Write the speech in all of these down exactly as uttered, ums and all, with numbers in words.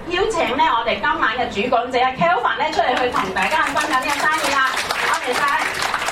邀請咧我哋今晚嘅主講者 Kelvin 咧出嚟去同大家分享呢個生意啦，多謝晒。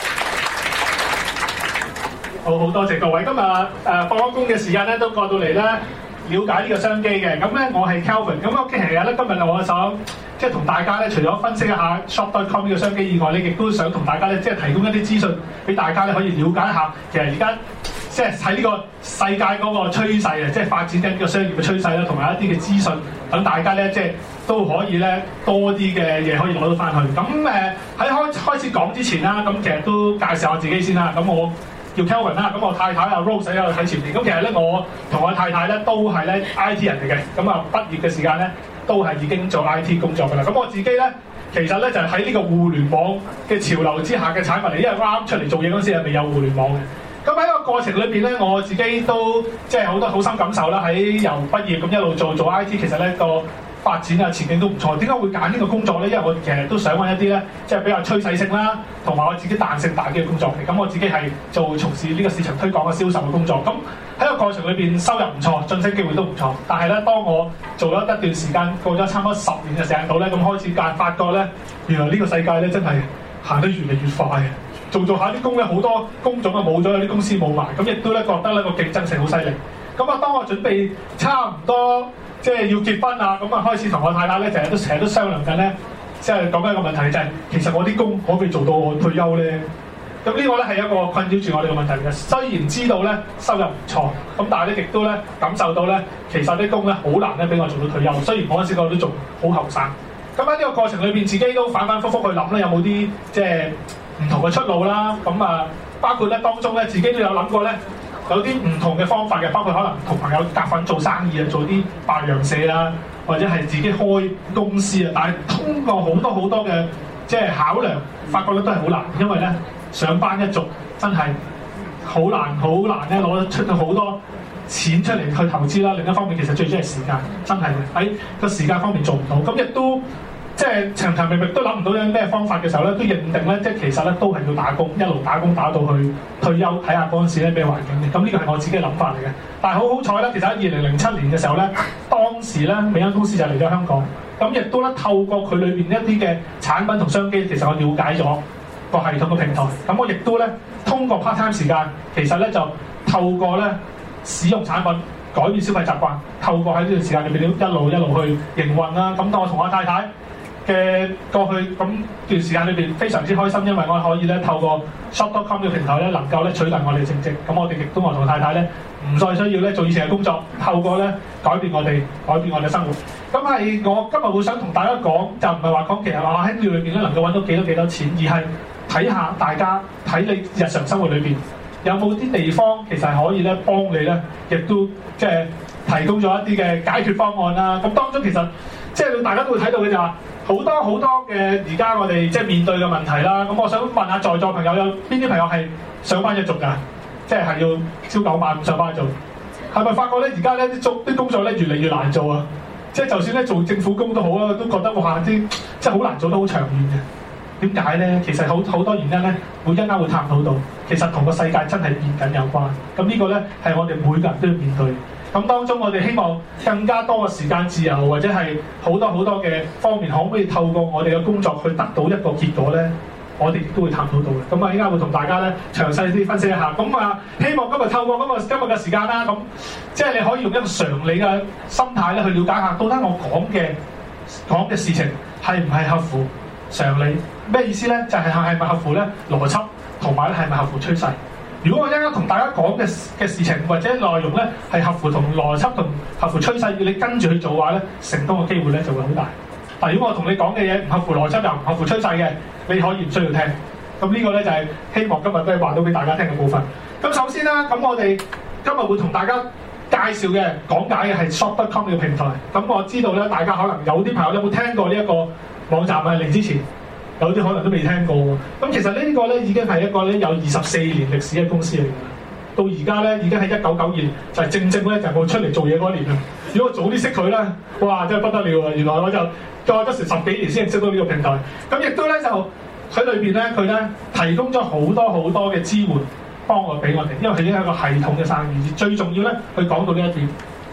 好好多謝各位，今日誒放咗工嘅時間咧都過到嚟咧了解呢個商機嘅。咁咧我係 Kelvin，咁我其實咧今日我想即係同大家咧除咗分析一下 shop dot com 呢個商機以外咧，亦都想同大家咧即係提供一啲資訊俾大家咧可以了解一下，其實而家即係喺呢個世界嗰個趨勢啊，即係發展緊呢個商業嘅趨勢啦，同埋一啲嘅資訊，等大家咧即係都可以咧多啲嘅嘢可以攞到翻去。咁誒喺開開始講之前啦，咁其實都介紹下自己先啦。咁我叫 Kelvin 啦，咁我太太阿 Rose 喺度睇前面。咁其實咧我同我太太咧都係咧 I T 人嚟嘅，咁啊畢業嘅時間咧都係已經做 I T 工作㗎啦。咁我自己咧其實咧就係喺呢個互聯網嘅潮流之下嘅產物嚟，因為啱出嚟做嘢嗰陣時係未有互聯網嘅。咁喺個過程裏邊咧，我自己都即係好多好深感受啦。喺由畢業咁一路做做 I T，其實咧個發展啊前景都唔錯。點解會揀呢個工作咧？因為我其實都想揾一啲咧，即係比較趨勢性啦，同埋我自己彈性大啲嘅工作嚟。咁我自己係做從事呢個市場推廣嘅銷售嘅工作。咁喺個過程裏邊收入唔錯，晉升機會都唔錯。但係咧，當我做咗一段時間，過咗差唔多十年嘅時間度咧，咁開始間發覺咧，原來呢個世界咧真係行得越嚟越快。做做下啲工咧，好多工種啊冇咗，有啲公司冇埋，咁亦都咧覺得咧個競爭性好犀利。咁啊，當我準備差唔多即係要結婚啊，咁啊開始同我太太咧，成日都成日都商量緊咧，即係講緊一個問題就係、是，其實我啲工可唔可以做到我退休咧？咁呢個咧係一個困擾住我哋嘅問題嘅。雖然知道咧收入唔錯，咁但係咧亦都咧感受到咧，其實啲工咧好難咧俾我做到退休。雖然我嗰陣時我都仲好後生，咁喺呢個過程裏邊，自己都反反覆覆去諗咧，有冇啲即係唔同嘅出路啦，咁啊，包括咧當中咧，自己都有諗過咧，有啲唔同嘅方法嘅，包括可能同朋友夾份做生意啊，做啲白羊社啦，或者係自己開公司啊。但係通過好多好多嘅即係考量，發覺咧都係好難，因為咧上班一族真係好難好難咧攞得出到好多錢出嚟去投資啦。另一方面，其實最主要係時間，真係喺個時間方面做唔到，咁亦都。即係長長明明都諗唔到有咩方法嘅時候咧，都認定咧，即係其實咧都係要打工，一路打工打到去退休，睇下嗰陣時咧咩環境嘅。咁呢個係我自己嘅諗法嚟嘅。但係好好彩咧，其實喺二零零七年嘅時候咧，當時咧美恩公司就嚟咗香港，咁亦都咧透過佢裏邊一啲嘅產品同商機，其實我了解咗個系統嘅平台。咁我亦都咧通過 part time 時間，其實咧就透過咧使用產品改變消費習慣，透過喺呢段時間裏邊一路一路去營運啦。咁當我同我太太嘅過去咁段時間裏邊非常之開心，因為我可以咧透過 shop dot com 嘅平台咧，能夠咧取代我哋嘅正職。咁我哋亦都我同太太咧唔再需要咧做以前嘅工作，透過咧改變我哋改變我哋生活。咁係我今日會想同大家講，就唔係話講其實話喺呢裏邊咧能夠揾到幾多幾多錢，而係睇下大家睇你日常生活裏邊有冇啲地方其實係可以咧幫你咧，亦都即係提供咗一啲嘅解決方案啦。咁當中其實即係大家都會睇到嘅就係好多好多嘅而家我哋即係面對嘅問題啦。咁我想問下在座朋友，有邊啲朋友係上班一族㗎？即係係要朝九晚五上班一族，係咪發覺咧而家咧啲做啲工作咧越嚟越難做啊？即係就算咧做政府工都好啦，都覺得哇啲即係好難做得好長遠嘅。點解咧？其實好好多原因咧，會一陣間會探討到。其實同個世界真係變緊有關。咁呢個咧係我哋每個人都要面對。咁當中我哋希望更加多嘅時間自由，或者係好多好多嘅方面，可唔可以透過我哋嘅工作去得到一個結果咧？我哋亦都會探討到嘅。咁啊，依家會同大家咧詳細啲分析一下。咁啊，希望今日透過今日今日嘅時間啦，咁即係你可以用一個常理嘅心態咧去了解下，到底我講嘅講嘅事情係唔係合乎常理？咩意思咧？就係係咪合乎咧邏輯，同埋咧係咪合乎趨勢？如果我一陣間同大家講嘅嘅事情或者內容咧係合乎同邏輯同合乎趨勢，要你跟住去做嘅話咧，成功嘅機會咧就會好大。但如果我同你講嘅嘢唔合乎邏輯又唔合乎趨勢嘅，你可以唔需要聽。咁呢個咧就係希望今日都係話到俾大家聽嘅部分。咁首先啦，咁我哋今日會同大家介紹嘅講解嘅係 shop dot com 呢個平台。咁我知道咧，大家可能有啲朋友有冇聽過呢一個網站啊？嚟之前有啲可能都未聽過喎。咁其實呢個咧已經係一個咧有二十四年歷史嘅公司嚟㗎。到而家咧已經係一九九二年，就係、是、正正咧就係我出嚟做嘢嗰一年啦。如果我早啲識佢咧，哇真係不得了啊！原來我就再咗成十幾年先識到呢個平台。咁亦都咧就喺裏邊咧，佢咧提供咗好多好多嘅支援幫我俾我哋，因為佢已經係一個系統嘅生意。最重要咧，佢講到呢一點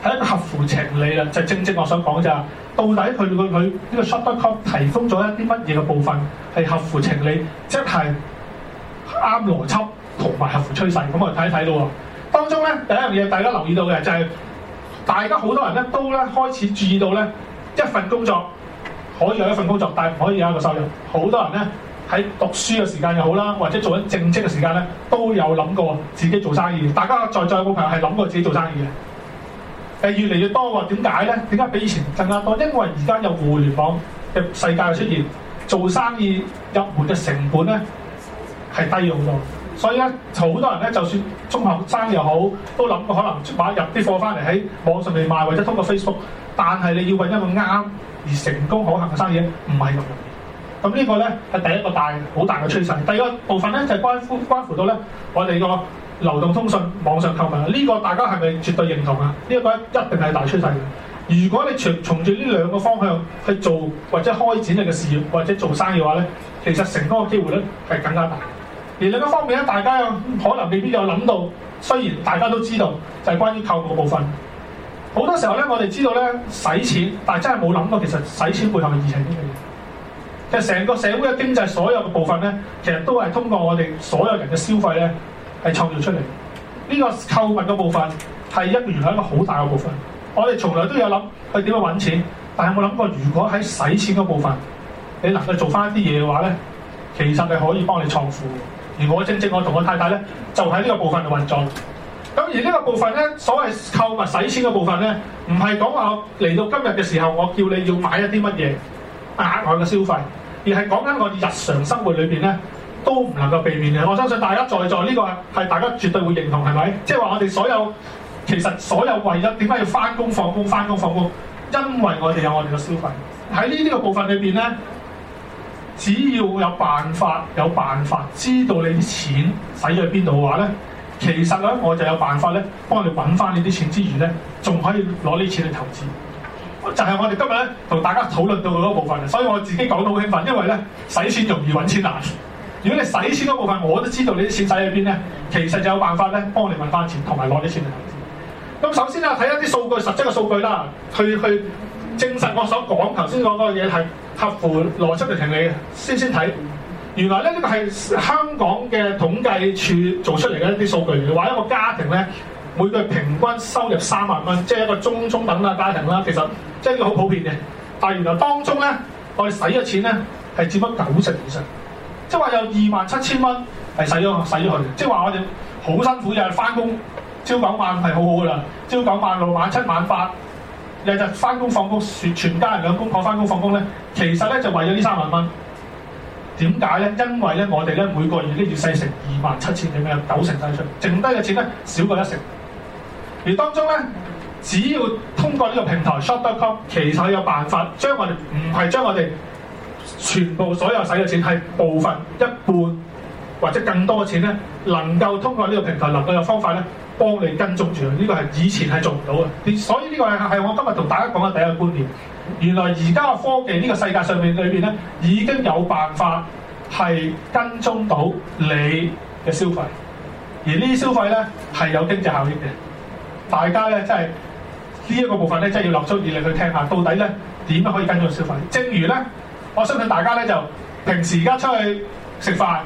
係一個合乎情理啦。就正正我想講就係、是，到底佢佢佢呢個 Shopdotcom 提供咗一啲乜嘢嘅部分係合乎情理，即係啱邏輯同埋合乎趨勢。咁我哋睇一睇咯。當中咧第一樣嘢大家留意到嘅就係、是，大家好多人咧都咧開始注意到咧一份工作可以有一份工作，但係唔可以有一個收入。好多人咧喺讀書嘅時間又好啦，或者做緊正職嘅時間咧，都有諗過自己做生意。大家在座有冇朋友係諗過自己做生意嘅？誒越嚟越多喎，點解咧？點解比以前更加多？因為而家有互聯網嘅世界嘅出現，做生意入門嘅成本咧係低好多。所以咧，好多人咧，就算中學生又好，都諗過可能買入啲貨翻嚟喺網上面賣，或者通過 Facebook。但係你要揾一個啱而成功可行嘅生意，唔係咁容易。咁呢個咧係第一個大好大嘅趨勢。第二個部分咧就係、是、關乎關乎到咧我哋個流動通訊網上購物。呢、這個大家係咪絕對認同啊？呢、這、一個一定係大趨勢嘅。如果你從從住呢兩個方向去做或者開展你嘅事業或者做生意嘅話咧，其實成功嘅機會咧係更加大。而另一方面咧，大家有可能未必有諗到，雖然大家都知道，就係、是、關於購物嘅部分。好多時候咧，我哋知道咧使錢，但係真係冇諗過其實使錢背後嘅意義係啲乜嘢。其實成個社會嘅經濟所有嘅部分咧，其實都係通過我哋所有人嘅消費咧係創造出嚟。呢、這個購物嘅部分係一個原來一個好大嘅部分。我哋從來都有諗去點樣揾錢，但係有冇諗過如果喺使錢嗰部分，你能夠做翻一啲嘢嘅話咧，其實係可以幫你創富。而我正正我同我太太咧，就喺呢個部分度運作。咁而呢個部分咧，所謂購物使錢嘅部分咧，唔係講話嚟到今日嘅時候，我叫你要買一啲乜嘢額外嘅消費，而係講緊我哋日常生活裏邊咧，都唔能夠避免嘅。我相信大家在座呢個係大家絕對會認同，係咪？即係話我哋所有其實所有為咗點解要翻工放工翻工放工，因為我哋有我哋嘅消費。喺呢啲個部分裏邊咧，只要有辦法有辦法知道你啲錢使咗去邊度嘅話咧，其實咧我就有辦法咧幫你揾翻你啲錢之餘咧，仲可以攞呢啲錢去投資。就係、是、我哋今日咧同大家討論到嗰部分，所以我自己講到好興奮，因為咧使錢容易揾錢難。如果你使錢嗰部分我都知道你啲錢使喺邊咧，其實就有辦法咧幫你揾翻錢同埋攞啲錢去投資。咁首先啊，睇一啲數據實質嘅數據啦，去去證實我所講頭先講嗰個嘢係合乎邏輯嘅情理嘅。先先睇，原來咧呢個係香港嘅統計處做出嚟嘅一啲數據嚟嘅，話一個家庭咧每個月平均收入三萬蚊，即係一個中中等嘅家庭啦。其實即係呢個好普遍嘅，但係原來當中咧我哋使嘅錢咧係佔咗九成以上，即係話有二萬七千蚊係使咗使咗佢，即係話我哋好辛苦嘅翻工，朝九晚係好好噶啦，朝九晚六晚七晚八，日日翻工放工，全家人兩公婆翻工放工咧，其實咧就為咗呢三萬蚊。點解咧？因為咧我哋咧每個月咧要使成二萬七千幾蚊，有九成使出，剩低嘅錢咧少過一成。而當中咧，只要通過呢個平台 Shopdotcom， 其實有辦法將我哋唔係將我哋全部所有使嘅錢，係部分一半或者更多嘅錢咧，能夠通過呢個平台，能夠有方法咧幫你跟蹤住。呢、這個係以前係做唔到嘅，所以呢個係係我今日同大家講嘅第一個觀念。原來而家嘅科技呢個世界上面裏邊咧，已經有辦法係跟蹤到你嘅消費，而呢啲消費咧係有經濟效益嘅。大家咧真係呢一個部分咧，真係要落足意力去聽下，到底咧點樣可以跟蹤消費？正如咧，我相信大家咧就平時而家出去食飯，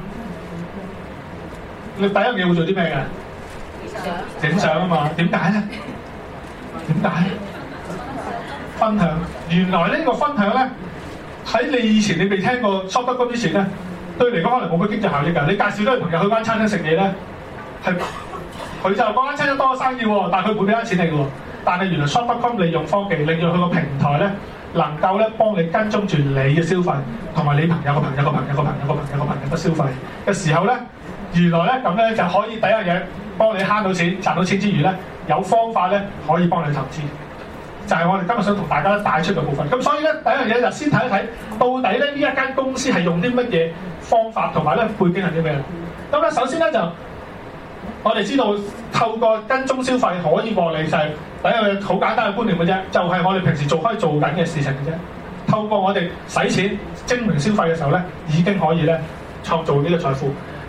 你第一樣嘢會做啲咩嘅？影相啊嘛。點解咧？點解？分享。原來呢個分享咧，喺你以前你未聽過 Shopdotcom 之前咧，對你嚟講可能冇乜經濟效益㗎。你介紹咗個朋友去間餐廳食嘢咧，係佢就嗰間餐廳多咗生意喎，但係佢唔會俾翻錢你嘅喎。但係原來 Shopdotcom 利用科技，利用佢個平台咧，能夠咧幫你跟蹤住你嘅消費，同埋你朋友個朋友個朋友個朋友個朋友個朋友嘅消費嘅時候咧，原來咧咁咧就可以第一樣嘢幫你慳到錢、賺到錢之餘咧，有方法咧可以幫你投資。就係我哋今日想同大家帶出嘅部分。咁所以咧，第一樣嘢就先睇一睇，到底咧呢一間公司係用啲乜嘢方法，同埋咧背景係啲咩？咁咧首先咧就我哋知道透過跟蹤消費可以獲利，就係第一樣好簡單嘅觀念嘅啫，就係、是、我哋平時做開做緊嘅事情嘅啫。透過我哋使錢精明消費嘅時候咧，已經可以咧創造呢個財富。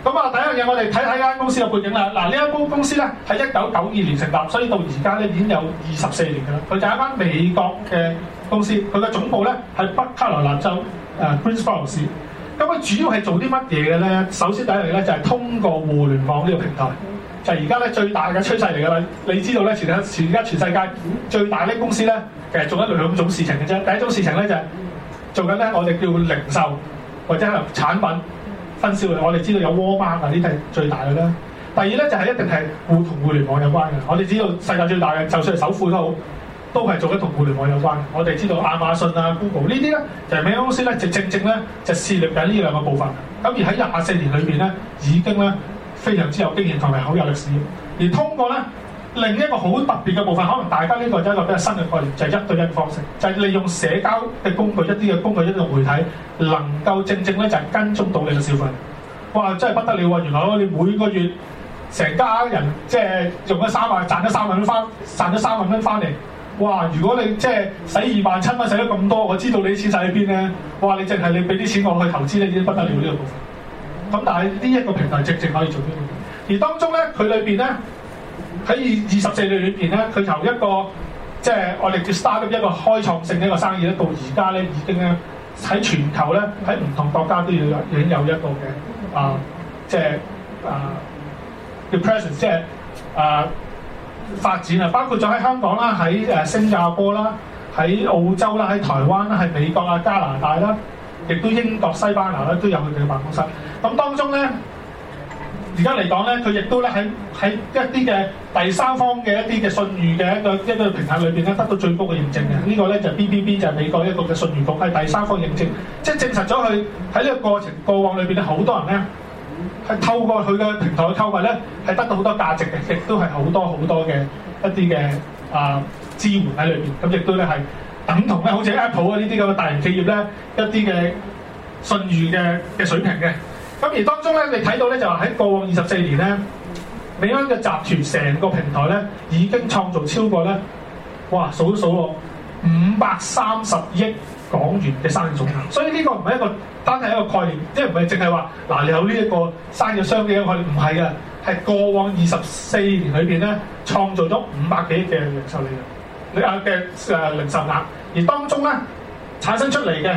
咁啊，第一樣嘢我哋睇睇間公司嘅背景啦。嗱，呢間公司咧喺一九九二年成立，所以到而家咧已經有二十四年㗎啦。佢就係一間美國嘅公司，佢嘅總部咧喺北卡羅來納州誒 Greensboro 市。咁佢主要係做啲乜嘢嘅咧？首先第一樣咧就係通過互聯網呢個平台，就係而家咧最大嘅趨勢嚟㗎啦。你知道咧，全全而家全世界最大啲公司咧，其實做緊兩種事情嘅啫。第一種事情咧就係做緊咧我哋叫零售或者係產品分銷嘅。我哋知道有 Walmart 啊，呢啲係最大嘅啦。第二咧就係一定係互同互聯網有關嘅。我哋知道世界最大嘅，就算係首富都好，都係做緊同互聯網有關嘅。我哋知道亞馬遜啊、Google 呢啲咧，就係美國公司咧，就正正咧就涉獵緊呢兩個部分。咁而喺廿四年裏邊咧，已經咧非常之有經驗同埋好有歷史。而通過咧另一個好特別嘅部分，可能大家呢個就係一個比較新嘅概念，就係、是、一對一嘅方式，就係、是、利用社交嘅工具、一啲嘅工具、一啲嘅媒體，能夠正正咧就係跟蹤到你嘅消費。哇！真係不得了啊！原來我哋每個月成家人即係用咗三萬，賺咗三萬蚊翻，賺咗三萬蚊翻嚟。哇！如果你即係使二萬七蚊使咗咁多，我知道你啲錢使喺邊咧。哇！你淨係你俾啲錢我去投資咧，已經不得了呢個部分。咁但係呢一個平台正正可以做呢個。而當中咧，佢裏邊咧喺二二十四年裏邊咧，佢由一個即係我哋叫 startup 一個開創性嘅一個生意咧，到而家咧已經咧喺全球咧喺唔同國家都要有已經有一個嘅啊，即係啊叫 presence， 即係啊。發展啊，包括咗喺香港啦，喺誒新加坡啦，喺澳洲啦，喺台灣啦，喺美國啊、加拿大啦，亦都英國、西班牙咧都有佢哋嘅辦公室。咁當中咧，而家嚟講咧，佢亦都咧喺喺一啲嘅第三方嘅一啲嘅信譽嘅一個一個平台裏邊咧，得到最高嘅認證嘅。這個、呢個咧就係 B B B， 就係美國一個嘅信譽局，係第三方認證，即係證實咗佢喺呢個過程過往裏邊咧，好多人咧。係透過佢嘅平台嘅購物咧，係得到好多價值嘅，亦都係好多好多嘅一啲嘅啊支援喺裏邊。咁亦都咧係等同咧，好似 Apple 啊呢啲咁嘅大型企業咧，一啲嘅信譽嘅嘅水平嘅。咁而當中咧，你睇到咧就話喺過往二十四年咧，美安嘅集團成個平台咧已經創造超過咧，哇數都數落五百三十億港元嘅生意總額。所以呢個唔係一個單係一個概念，即係唔係淨係話嗱，你有呢一個生意商機嘅概念，唔係嘅，係過往二十四年裏邊咧，創造咗五百幾億嘅零售利潤，你啊嘅誒零售額，而當中咧產生出嚟嘅，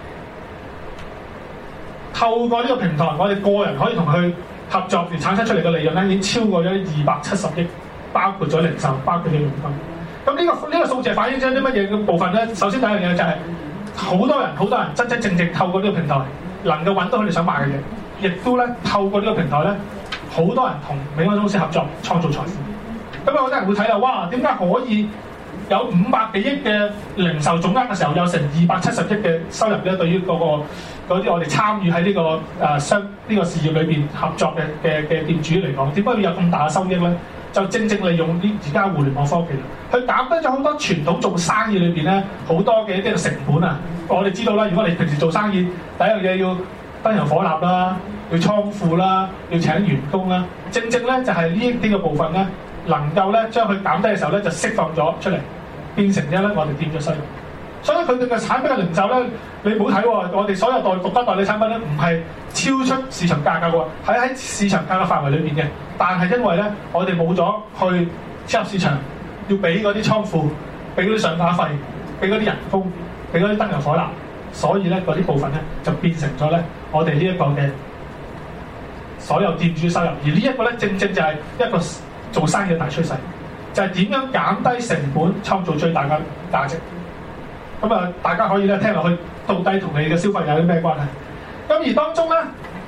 透過呢個平台，我哋個人可以同佢合作而產生出嚟嘅利潤咧，已經超過咗二百七十億，包括咗零售，包括咗佣金。咁呢、這個呢、這個數字反映咗啲乜嘢嘅部分咧？首先第一樣嘢就係、是。好多人，好多人真真正正透過呢個平台能夠揾到佢哋想買嘅嘢，亦都咧透過呢個平台咧，好多人同美安公司合作創造財富。咁啊，好多人會睇到，哇！點解可以有五百幾億嘅零售總額嘅時候，有成二百七十億嘅收入咧？對於嗰、嗰個嗰啲我哋參與喺呢個誒商呢個事業裏邊合作嘅嘅嘅店主嚟講，點解會有咁大嘅收益咧？就正正利用啲而家互聯網科技，佢減低咗好多傳統做生意裏邊咧好多嘅一啲成本啊！我哋知道啦，如果你平時做生意，第一樣嘢要燈油火蠟啦，要倉庫啦，要請員工啦，正正咧就係呢一啲嘅部分咧，能夠咧將佢減低嘅時候咧，就釋放咗出嚟，變成咗咧我哋店嘅收入。所以佢哋嘅產品嘅零售咧，你唔好睇喎，我哋所有代獨家代理產品咧，唔係超出市場價格喎，喺喺市場價格範圍裏邊嘅。但係因為咧，我哋冇咗去超級市場，要俾嗰啲倉庫，俾嗰啲上架費，俾嗰啲人工，俾嗰啲燈油火蠟，所以咧嗰啲部分咧就變成咗咧我哋呢一個嘅所有店主收入。而呢一個咧正正就係一個做生意嘅大趨勢，就係、是、點樣減低成本，創造最大嘅價值。咁啊，大家可以咧聽落去，到底同你嘅消費有啲咩關係？咁而當中咧，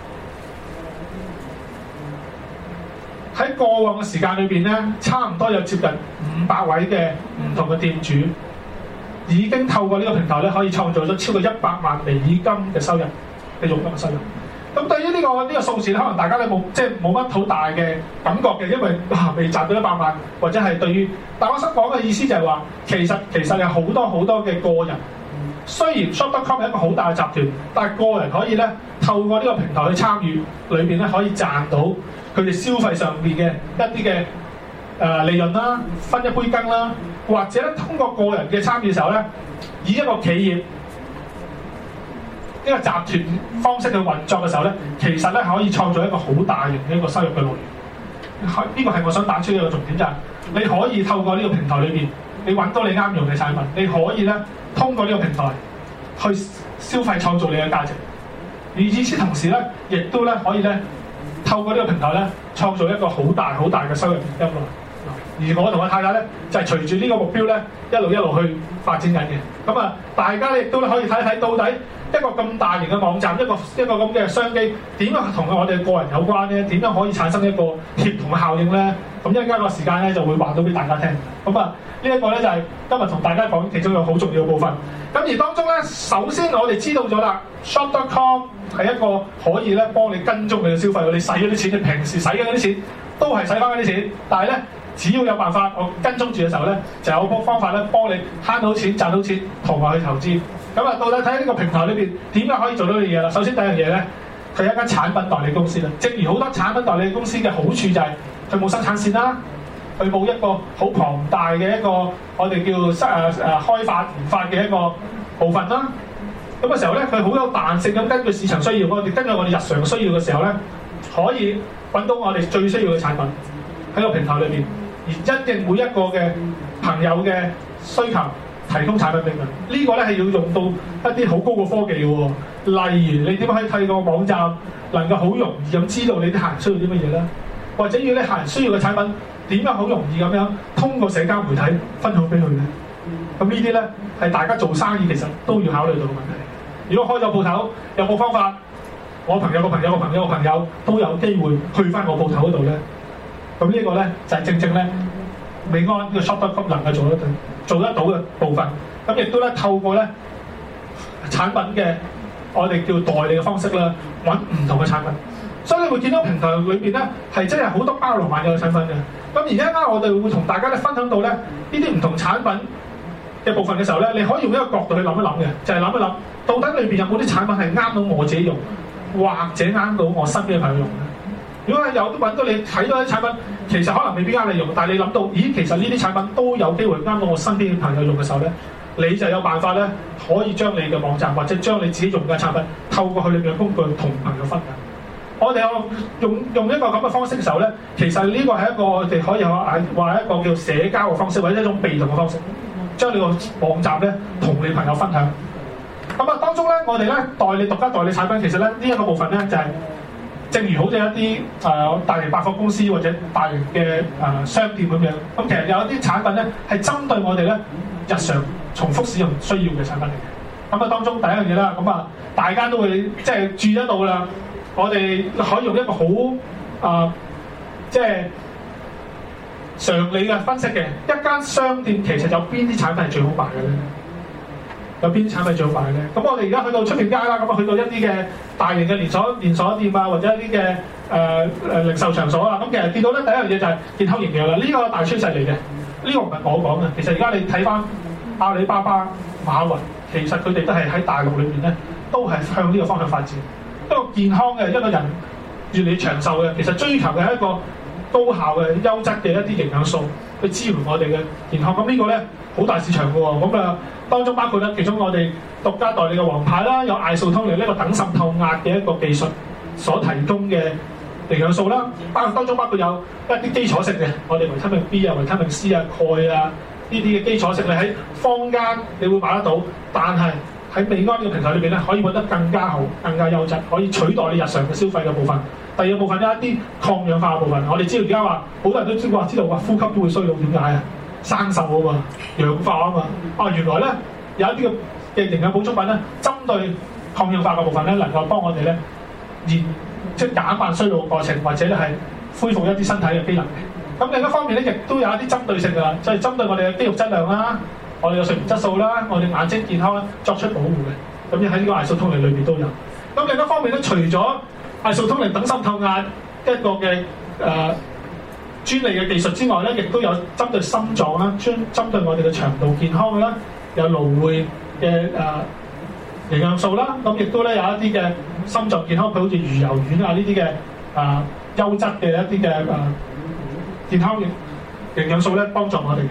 喺過往嘅時間裏邊咧，差唔多有接近五百位嘅唔同嘅店主，已經透過呢個平台咧，可以創造咗超過一百萬美金嘅收入嘅佣金嘅收入。咁對於呢、這個呢、這個數字咧，可能大家都冇即係冇乜好大嘅感覺嘅，因為啊未賺到一百萬，或者係對於，但我想講嘅意思就係話，其實其實有好多好多嘅個人，雖然 shop dot com 係一個好大嘅集團，但係個人可以咧透過呢個平台去參與，裏邊咧可以賺到佢哋消費上邊嘅一啲嘅誒利潤啦，分一杯羹啦，或者咧通過個人嘅參與嘅時候咧，以一個企業個集團方式去運作嘅時候咧，其實咧可以創造一個好大型嘅一個收入嘅來源。呢個係我想打出一個重點，就係、是、你可以透過呢個平台裏邊，你揾到你啱用嘅產品，你可以咧通過呢個平台去消費創造你嘅價值。而與此同時咧，亦都咧可以咧透過呢個平台咧創造一個好大好大嘅收入現金來。而我同我太太咧就係、是、隨住呢個目標咧一路一路去發展緊嘅。咁啊，大家亦都咧可以睇睇到底一個咁大型嘅網站，一個一個咁嘅商機點樣同我哋個人有關咧？點樣可以產生一個協同嘅效應咧？咁一陣間個時間咧就會話到俾大家聽。咁啊，呢一個咧就係今日同大家講其中一個好重要嘅部分。咁而當中咧，首先我哋知道咗啦 ，shop dot com 係一個可以咧幫你跟蹤你嘅消費，你使嗰啲錢，你平時使嘅嗰啲錢都係使翻嗰啲錢，但係咧。只要有辦法，我跟蹤住嘅時候咧，就有個方法咧，幫你慳到錢、賺到錢，同埋去投資。咁啊，到底睇下呢個平台裏邊點樣可以做到呢樣嘢啦？首先第一樣嘢咧，佢係一間產品代理公司啦。正如好多產品代理公司嘅好處就係佢冇生產線啦，佢冇一個好龐大嘅一個我哋叫誒誒開發研發嘅一個部分啦。咁嘅時候咧，佢好有彈性咁根據市場需要，我哋根據我哋日常需要嘅時候咧，可以揾到我哋最需要嘅產品喺個平台裏邊。而因應每一個嘅朋友嘅需求，提供產品俾佢。這個、呢個咧係要用到一啲好高嘅科技嘅喎。例如你點樣可以睇個網站能夠好容易咁知道你啲客人需要啲乜嘢咧？或者要你客人需要嘅產品點樣好容易咁樣通過社交媒體分享俾佢咧？咁呢啲咧係大家做生意其實都要考慮到嘅問題。如果開咗鋪頭，有冇方法？我朋友個朋友個朋友個朋友都有機會去翻我鋪頭嗰度咧？咁呢個咧就係、是、正正咧美安呢個 shop dot com 能夠做得到做得到嘅部分。咁亦都咧透過咧產品嘅我哋叫代理嘅方式啦，揾唔同嘅產品。所以你會見到平台裏邊咧係真係好多包羅萬有嘅產品嘅。咁而家啱我哋會同大家咧分享到咧呢啲唔同產品嘅部分嘅時候咧，你可以用一個角度去諗一諗嘅，就係、是、諗一諗到底裏邊有冇啲產品係啱到我自己用，或者啱到我身邊嘅朋友用咧。如果係有揾到你睇到啲產品，其實可能未必啱你用，但係你諗到，咦，其實呢啲產品都有機會啱到我身邊嘅朋友用嘅時候咧，你就有辦法咧，可以將你嘅網站或者將你自己用嘅產品，透過佢裏面嘅工具同朋友分享。我哋有用用一個咁嘅方式嘅時候咧，其實呢個係一個我哋可以話話一個叫社交嘅方式，或者一種被動嘅方式，將你個網站咧同你朋友分享。咁啊，當中咧，我哋咧代理獨家代理產品，其實咧呢一個部分咧就係、是。正如好似一啲誒、呃、大型百貨公司或者大型嘅誒、呃、商店咁樣，咁其實有一啲產品咧係針對我哋咧日常重複使用需要嘅產品嚟嘅。咁啊，當中第一樣嘢啦，咁啊大家都會即係注意得到啦。我哋可以用一個好啊，即係常理嘅分析嘅，一間商店其實有邊啲產品係最好賣嘅咧？有邊啲產品最好賣咧？咁我哋而家去到出面街啦，咁啊去到一啲嘅大型嘅連鎖連鎖店啊，或者一啲嘅誒誒零售場所啊，咁其實見到咧第一樣嘢就係健康營養啦，呢、這個大趨勢嚟嘅。呢、這個唔係我講嘅，其實而家你睇翻阿里巴巴、馬雲，其實佢哋都係喺大陸裏邊咧，都係向呢個方向發展。一個健康嘅一個人越嚟越長壽嘅，其實追求嘅係一個高效嘅優質嘅一啲營養素去支援我哋嘅健康。咁呢個咧好大市場嘅喎，咁啊〜當中包括咧，其中我哋獨家代理嘅王牌啦，有艾素通靈呢個等滲透壓嘅一個技術所提供嘅營養素啦。包括當中包括有一啲基礎性嘅，我哋維他命 B 啊、維他命 C 啊、鈣啊呢啲嘅基礎性，你喺坊間你會買得到，但係喺美安呢個平台裏邊咧，可以揾得更加好、更加優質，可以取代你日常嘅消費嘅部分。第二個部分有一啲抗氧化嘅部分，我哋知道而家話好多人都知話知道話呼吸都會衰老，點解啊？生鏽啊嘛，氧化啊嘛，啊原來咧有一啲嘅嘅營養補充品咧，針對抗氧化嘅部分咧，能夠幫我哋咧延即係減慢衰老嘅過程，或者咧係恢復一啲身體嘅機能。咁另一方面咧，亦都有一啲針對性㗎，就係、是、針對我哋嘅肌肉質量啦，我哋嘅睡眠質素啦，我哋眼睛健康咧作出保護嘅。咁喺呢個艾素通靈裏邊都有。咁另一方面咧，除咗艾素通靈等滲透壓一個嘅誒。呃專利嘅技術之外咧，亦都有針對心臟啦，專針對我哋嘅腸道健康嘅啦，有蘆薈嘅誒營養素啦，咁亦都咧有一啲嘅心臟健康，譬如好似魚油丸啊呢啲嘅啊優質嘅一啲嘅誒健康嘅營養素咧，幫助我哋嘅。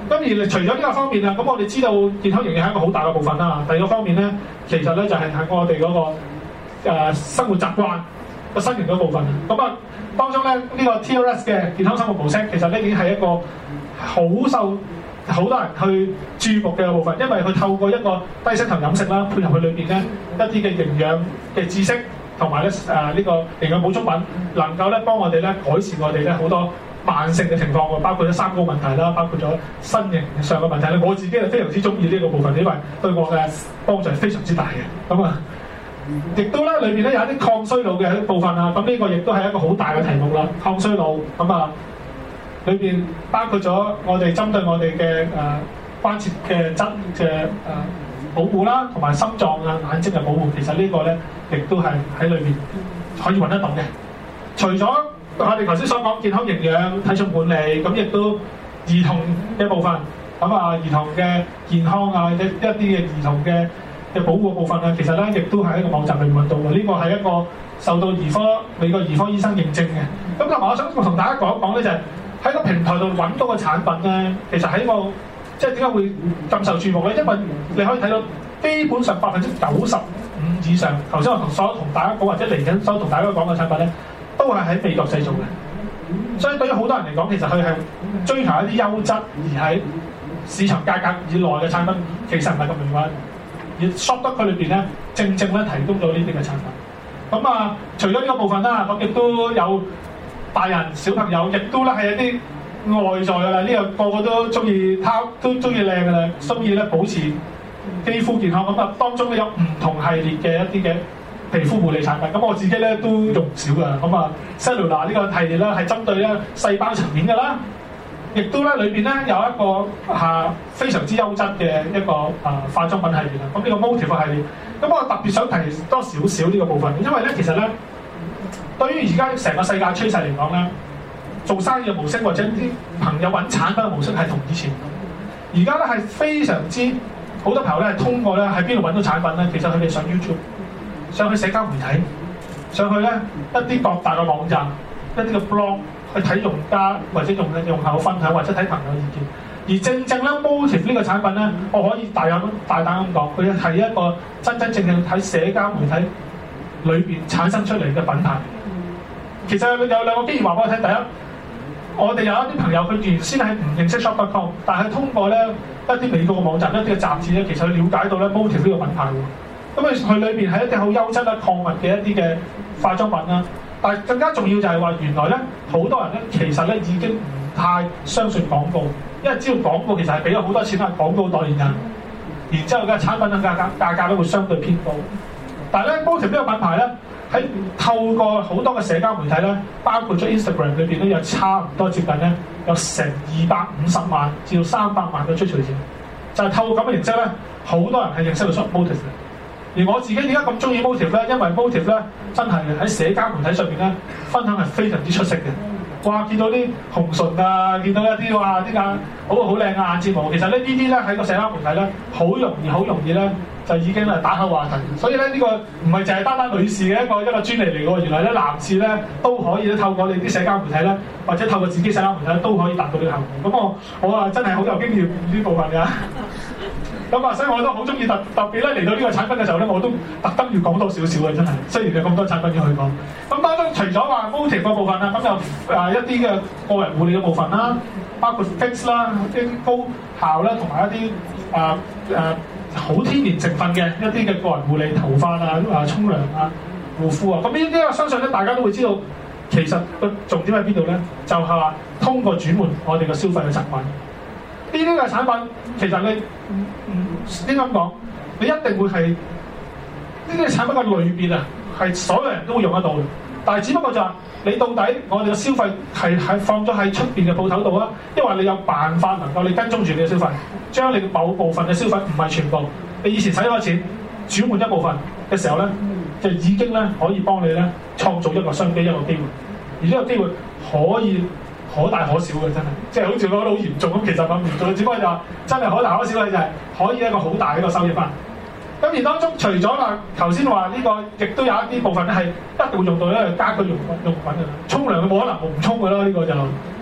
咁而除咗呢個方面啦，咁我哋知道健康營養係一個好大嘅部分啦。第二個方面咧，其實咧就係喺我哋嗰個誒生活習慣個身形嗰部分。咁啊，當中咧呢個 T R S 嘅健康生活模式，其實咧已經係一個好受好多人去注目嘅部分，因為佢透過一個低適糖飲食啦，配合佢裏邊咧一啲嘅營養嘅知識，同埋咧誒呢個營養補充品，能夠咧幫我哋咧改善我哋咧好多慢性嘅情況，包括咗三高問題啦，包括咗身形上嘅問題咧。我自己係非常之中意呢個部分，因為對我嘅幫助係非常之大嘅。咁啊，亦都咧裏邊咧有一啲抗衰老嘅部分啊。咁呢個亦都係一個好大嘅題目啦。抗衰老咁啊，裏邊包括咗我哋針對我哋嘅誒關節嘅質嘅誒保護啦，同埋心臟啊、眼睛嘅保護。其實呢個咧亦都係喺裏邊可以揾得到嘅。除咗我哋頭先所講健康營養、體重管理，咁亦都兒童嘅部分，咁啊兒童嘅健康啊，一一啲嘅兒童嘅嘅保護部分啊，其實咧亦都係喺個網站裏面揾到嘅。呢個係一個受到兒科美國兒科醫生認證嘅。咁同埋我想同大家講一講咧，就係喺個平台度揾到嘅產品咧，其實喺個即係點解會咁受注目咧？因為你可以睇到基本上百分之九十五以上，頭先我同所同大家講或者嚟緊所同大家講嘅產品咧，都係喺美國製造嘅，所以對於好多人嚟講，其實佢係追求一啲優質而喺市場價格以內嘅產品，其實唔係咁容易。而 Shopdog 裏邊咧，正正咧提供咗呢啲嘅產品。咁啊，除咗呢個部分啦，咁亦都有大人、小朋友，亦都咧係一啲外在㗎啦。呢、這個個個都中意貪，都中意靚㗎啦，中意咧保持肌膚健康。咁啊，當中咧有唔同系列嘅一啲嘅皮膚護理產品，咁我自己咧都用唔少㗎。咁啊 Cellular 呢個系列咧係針對咧細胞層面㗎啦，亦都咧裏邊咧有一個啊非常之優質嘅一個啊化妝品系列啦。咁呢個 Motive 系列，咁我特別想提多少少呢個部分，因為咧其實咧對於而家成個世界趨勢嚟講咧，做生意嘅模式或者啲朋友揾產品嘅模式係同以前，而家咧係非常之好多朋友咧係通過咧喺邊度揾到產品咧，其實佢哋上 YouTube。上去社交媒體，上去咧一啲各大嘅網站，一啲嘅 blog 去睇用家或者用用客嘅分享，或者睇朋友意見。而正正咧 Motive 呢個產品咧，我可以大膽大膽咁講，佢係一個真真正正喺社交媒體裏邊產生出嚟嘅品牌。其實有兩個經驗話俾我聽，第一，我哋有一啲朋友佢原先係唔認識 shop dot com， 但係通過咧一啲美國嘅網站、一啲嘅雜誌咧，其實佢了解到咧 Motive 呢個品牌喎。咁佢佢裏邊係一啲好優質啦、礦物嘅一啲嘅化妝品啦，但係更加重要就係話，原來咧好多人咧其實咧已經唔太相信廣告，因為知道廣告其實係俾咗好多錢啊廣告代言人，然之後嘅產品嘅價格價格都會相對偏高。但係咧 Motive 呢個品牌咧喺透過好多嘅社交媒體咧，包括咗 Instagram 裏邊都有差唔多接近咧有成二百五十萬至到三百萬嘅追隨者，就係、是、透過咁嘅形式咧，好多人係認識到 Motive 嘅。而我自己點解咁中意 Motive 咧？因為 Motive 咧真係喺社交媒體上邊咧分享係非常之出色嘅。哇！見到啲紅唇啊，見到一啲哇啲眼好好靚嘅眼睫毛，其實咧呢啲咧喺個社交媒體咧好容易好容易咧就已經係打開話題。所以咧呢、呢個唔係淨係單單女士嘅一個一個專利嚟嘅喎，原來咧男士咧都可以咧透過你啲社交媒體咧，或者透過自己社交媒體都可以達到呢個效果。咁我我啊真係好有經驗呢部分㗎。咁啊，所以我都好中意特特別咧嚟到呢個產品嘅時候咧，我都特登要講多少少嘅，真係。雖然有咁多產品要去講，咁當中除咗話 Motive 個部分啦，咁就啊一啲嘅個人護理嘅部分啦，包括 Fix 啦，啲高效啦，同埋一啲啊誒好天然成分嘅一啲嘅個人護理頭髮啊、啊沖涼啊、護膚啊，咁呢啲我相信咧大家都會知道，其實個重點喺邊度咧？就係話通過轉換我哋嘅消費嘅習慣。呢啲嘅產品其實你唔唔應該咁講，你一定會係呢啲產品嘅類別啊，係所有人都會用得到嘅。但係只不過就係你到底我哋嘅消費係係放咗喺出邊嘅鋪頭度啊，因為你有辦法能夠你跟蹤住你嘅消費，將你某部分嘅消費唔係全部，你以前使咗錢轉換一部分嘅時候咧，就已經咧可以幫你咧創造一個商機一個機會，而呢個機會可以可大可小嘅，真係，即係好似講得好嚴重咁，其實咁嚴重，只不過就話真係可大可小嘅，就係可以一個好大嘅一個收益翻。咁而當中除咗話頭先話呢個，亦都有一啲部分咧係一定會用到咧家居用用品嘅，沖涼嘅冇可能唔沖嘅啦，呢、這個就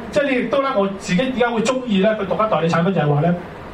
即係你亦都咧，我自己點解會中意咧佢獨家代理產品就係話咧，呢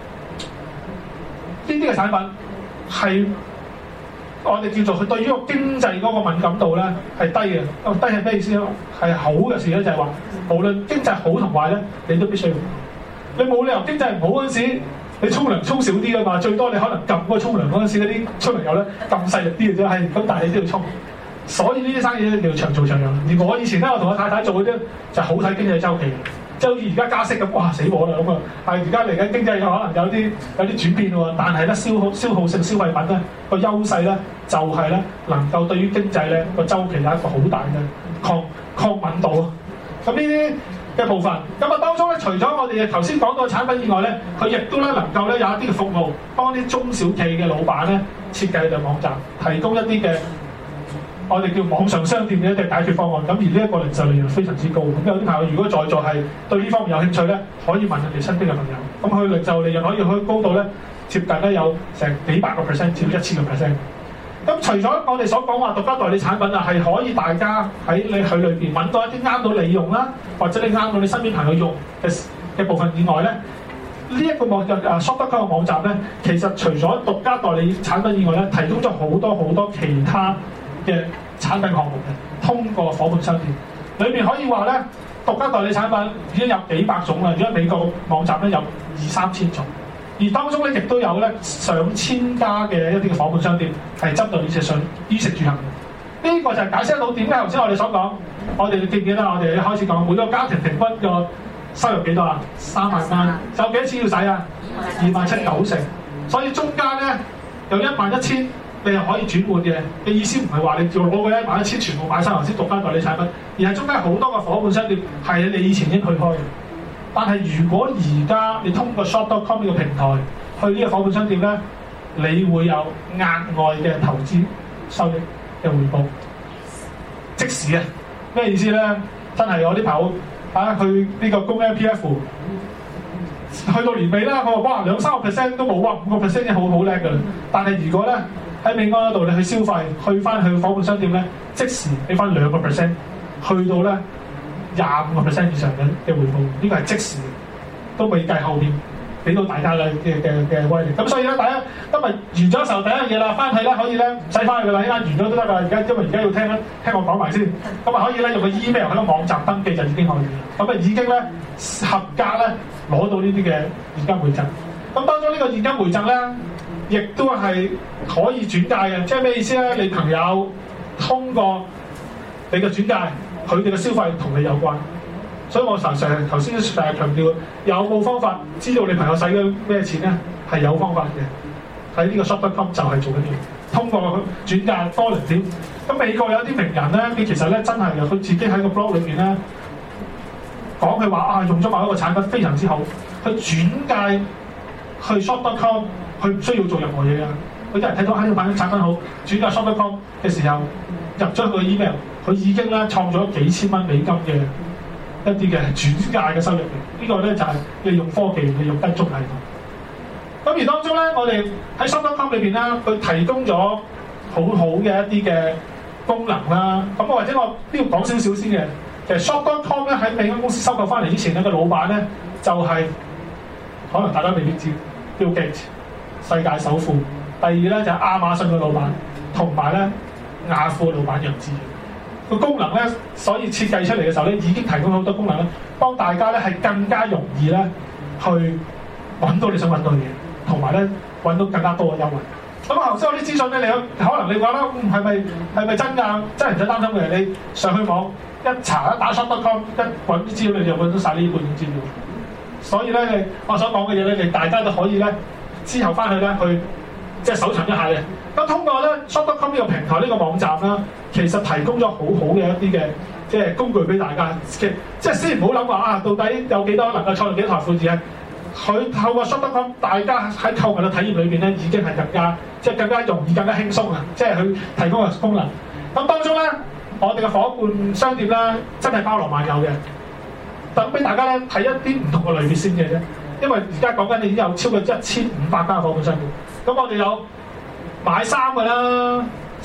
啲嘅產品係我哋叫做佢對於個經濟嗰個敏感度咧係低嘅。低係咩意思咧？係好嘅事咧，就係話無論經濟好同壞咧，你都必須要。你冇理由經濟唔好嗰陣時，你沖涼沖少啲㗎嘛，最多你可能撳嗰個沖涼嗰陣時嗰啲沖涼油咧撳細力啲嘅啫，係咁，但係你都要沖。所以呢啲生意咧要長做長有。而我以前咧，我同我太太做嗰啲就係好睇經濟周期嘅，即係好似而家加息咁，哇死我啦咁啊！係而家嚟緊經濟有可能有啲有啲轉變喎，但係咧消耗消耗性消費品咧個優勢咧就係咧能夠對於經濟咧個周期有一個好大嘅抗抗敏度啊！咁呢啲嘅部分，咁啊當中咧，除咗我哋頭先講到嘅產品以外咧，佢亦都咧能夠咧有一啲嘅服務，幫啲中小企嘅老闆咧設計嘅網站，提供一啲嘅我哋叫網上商店嘅一啲解決方案。咁而呢一個零售利潤非常之高。咁有啲朋友如果在座係對呢方面有興趣咧，可以問佢哋身邊嘅朋友。咁佢零售利潤可以去高到咧接近咧有成幾百個 percent 至到一千個 percent。咁除咗我哋所講話獨家代理產品啊，係可以大家喺你佢裏邊揾到一啲啱到你用啦，或者你啱到你身邊朋友用嘅嘅部分以外咧，呢、這、一個網站啊 shop dot com 嘅網站咧，其實除咗獨家代理產品以外咧，提供咗好多好多其他嘅產品項目嘅，通過夥伴商店裏面可以話咧，獨家代理產品已經有幾百種啦，而家美國網站咧有二三千種。而當中咧，亦都有咧上千家嘅一啲嘅夥伴商店係針對呢隻上衣食住行嘅。呢、這個就係解釋得到點解頭先我哋所講，我哋記唔記得我哋一開始講每個家庭平均個收入幾多啊？三萬蚊，有幾多錢要使啊？二萬七九成。所以中間咧有一萬一千，你係可以轉換嘅。嘅意思唔係話你叫攞嗰一萬一千全部買晒頭先獨家代理產品，而係中間好多個夥伴商店係你以前已經去開嘅。但係如果而家你通過 shop dot com 呢個平台去呢個夥伴商店咧，你會有額外嘅投資收益嘅回報，即時啊！咩意思咧？真係我啲朋友啊，去呢個供 M P F， 去到年尾啦，我話哇兩三個 percent 都冇喎，五個 percent 已經好好叻㗎啦。但係如果咧喺美安嗰度你去消費，去翻去夥伴商店咧，即時俾翻兩個 percent， 去到咧廿五個 percent 以上嘅嘅回報，呢個係即時，都未計後面俾到大家嘅嘅嘅嘅威力。咁所以咧，大家今日完咗嘅時候，第一樣嘢啦，翻去咧可以咧唔使翻去㗎啦，依家完咗都得㗎。而家因為而家要聽咧，聽我講埋先。咁啊可以咧用個 email 喺個網站登記就已經可以啦。咁啊已經咧合格咧攞到呢啲嘅現金回贈。咁當中呢個現金回贈咧，亦都係可以轉介嘅。即係咩意思咧？你朋友通過你嘅轉介，佢哋嘅消費同你有關，所以我成成頭先成日強調，有冇方法知道你朋友使咗咩錢咧？係有方法嘅，喺呢個 shop dot com 就係做緊嘢，通過佢轉介多零點。咁美國有啲名人咧，佢其實咧真係嘅，佢自己喺個 blog 裏邊咧講佢話啊，用咗某一個產品非常之好，去轉介去 shop dot com， 佢唔需要做任何嘢㗎。佢啲人睇到喺呢個產品好，轉介 shop dot com 嘅時候入咗佢個 email。佢已經咧創咗幾千蚊美金嘅一啲嘅轉介嘅收入嘅，呢、這個咧就係、是、利用科技、利用跟蹤系統。咁而當中咧，我哋喺 shop dot com 裏邊咧，佢提供咗好好嘅一啲嘅功能啦。咁或者我呢度講少少先嘅，其實 shop dot com 咧喺美間公司收購翻嚟之前咧，個老闆咧就係、是、可能大家未必知 Bill Gates 世界首富。第二咧就係、是、亞馬遜嘅老闆，同埋咧雅虎老闆楊致遠。個功能咧，所以設計出嚟嘅時候咧，已經提供好多功能咧，幫大家咧係更加容易咧去揾到你想揾到嘅嘢，同埋咧揾到更加多嘅優惠。咁啊，頭先我啲資訊咧，你有可能你話啦，係咪係咪真㗎？真係唔使擔心嘅。你上去網一查一打 shop dot com 一揾啲資料，你就揾到晒呢啲背景資料。所以咧，你我想講嘅嘢咧，你大家都可以咧之後翻去咧去即係搜尋一下嘅。咁通過咧 shop dot com 呢個平台呢、呢個網站啦，其實提供咗好好嘅一啲嘅即係工具俾大家。即係先唔好諗話啊，到底有幾多能夠創造幾多財富？而係佢透過 shop dot com， 大家喺購物嘅體驗裏邊咧，已經係更加即係更加容易、更加輕鬆啊！即係佢提供嘅功能。咁當中咧，我哋嘅夥伴商店咧，真係包羅萬有嘅。等俾大家咧睇一啲唔同嘅類別先嘅啫。因為而家講緊已經有超過一千五百間夥伴商店。咁我哋有買衫㗎啦，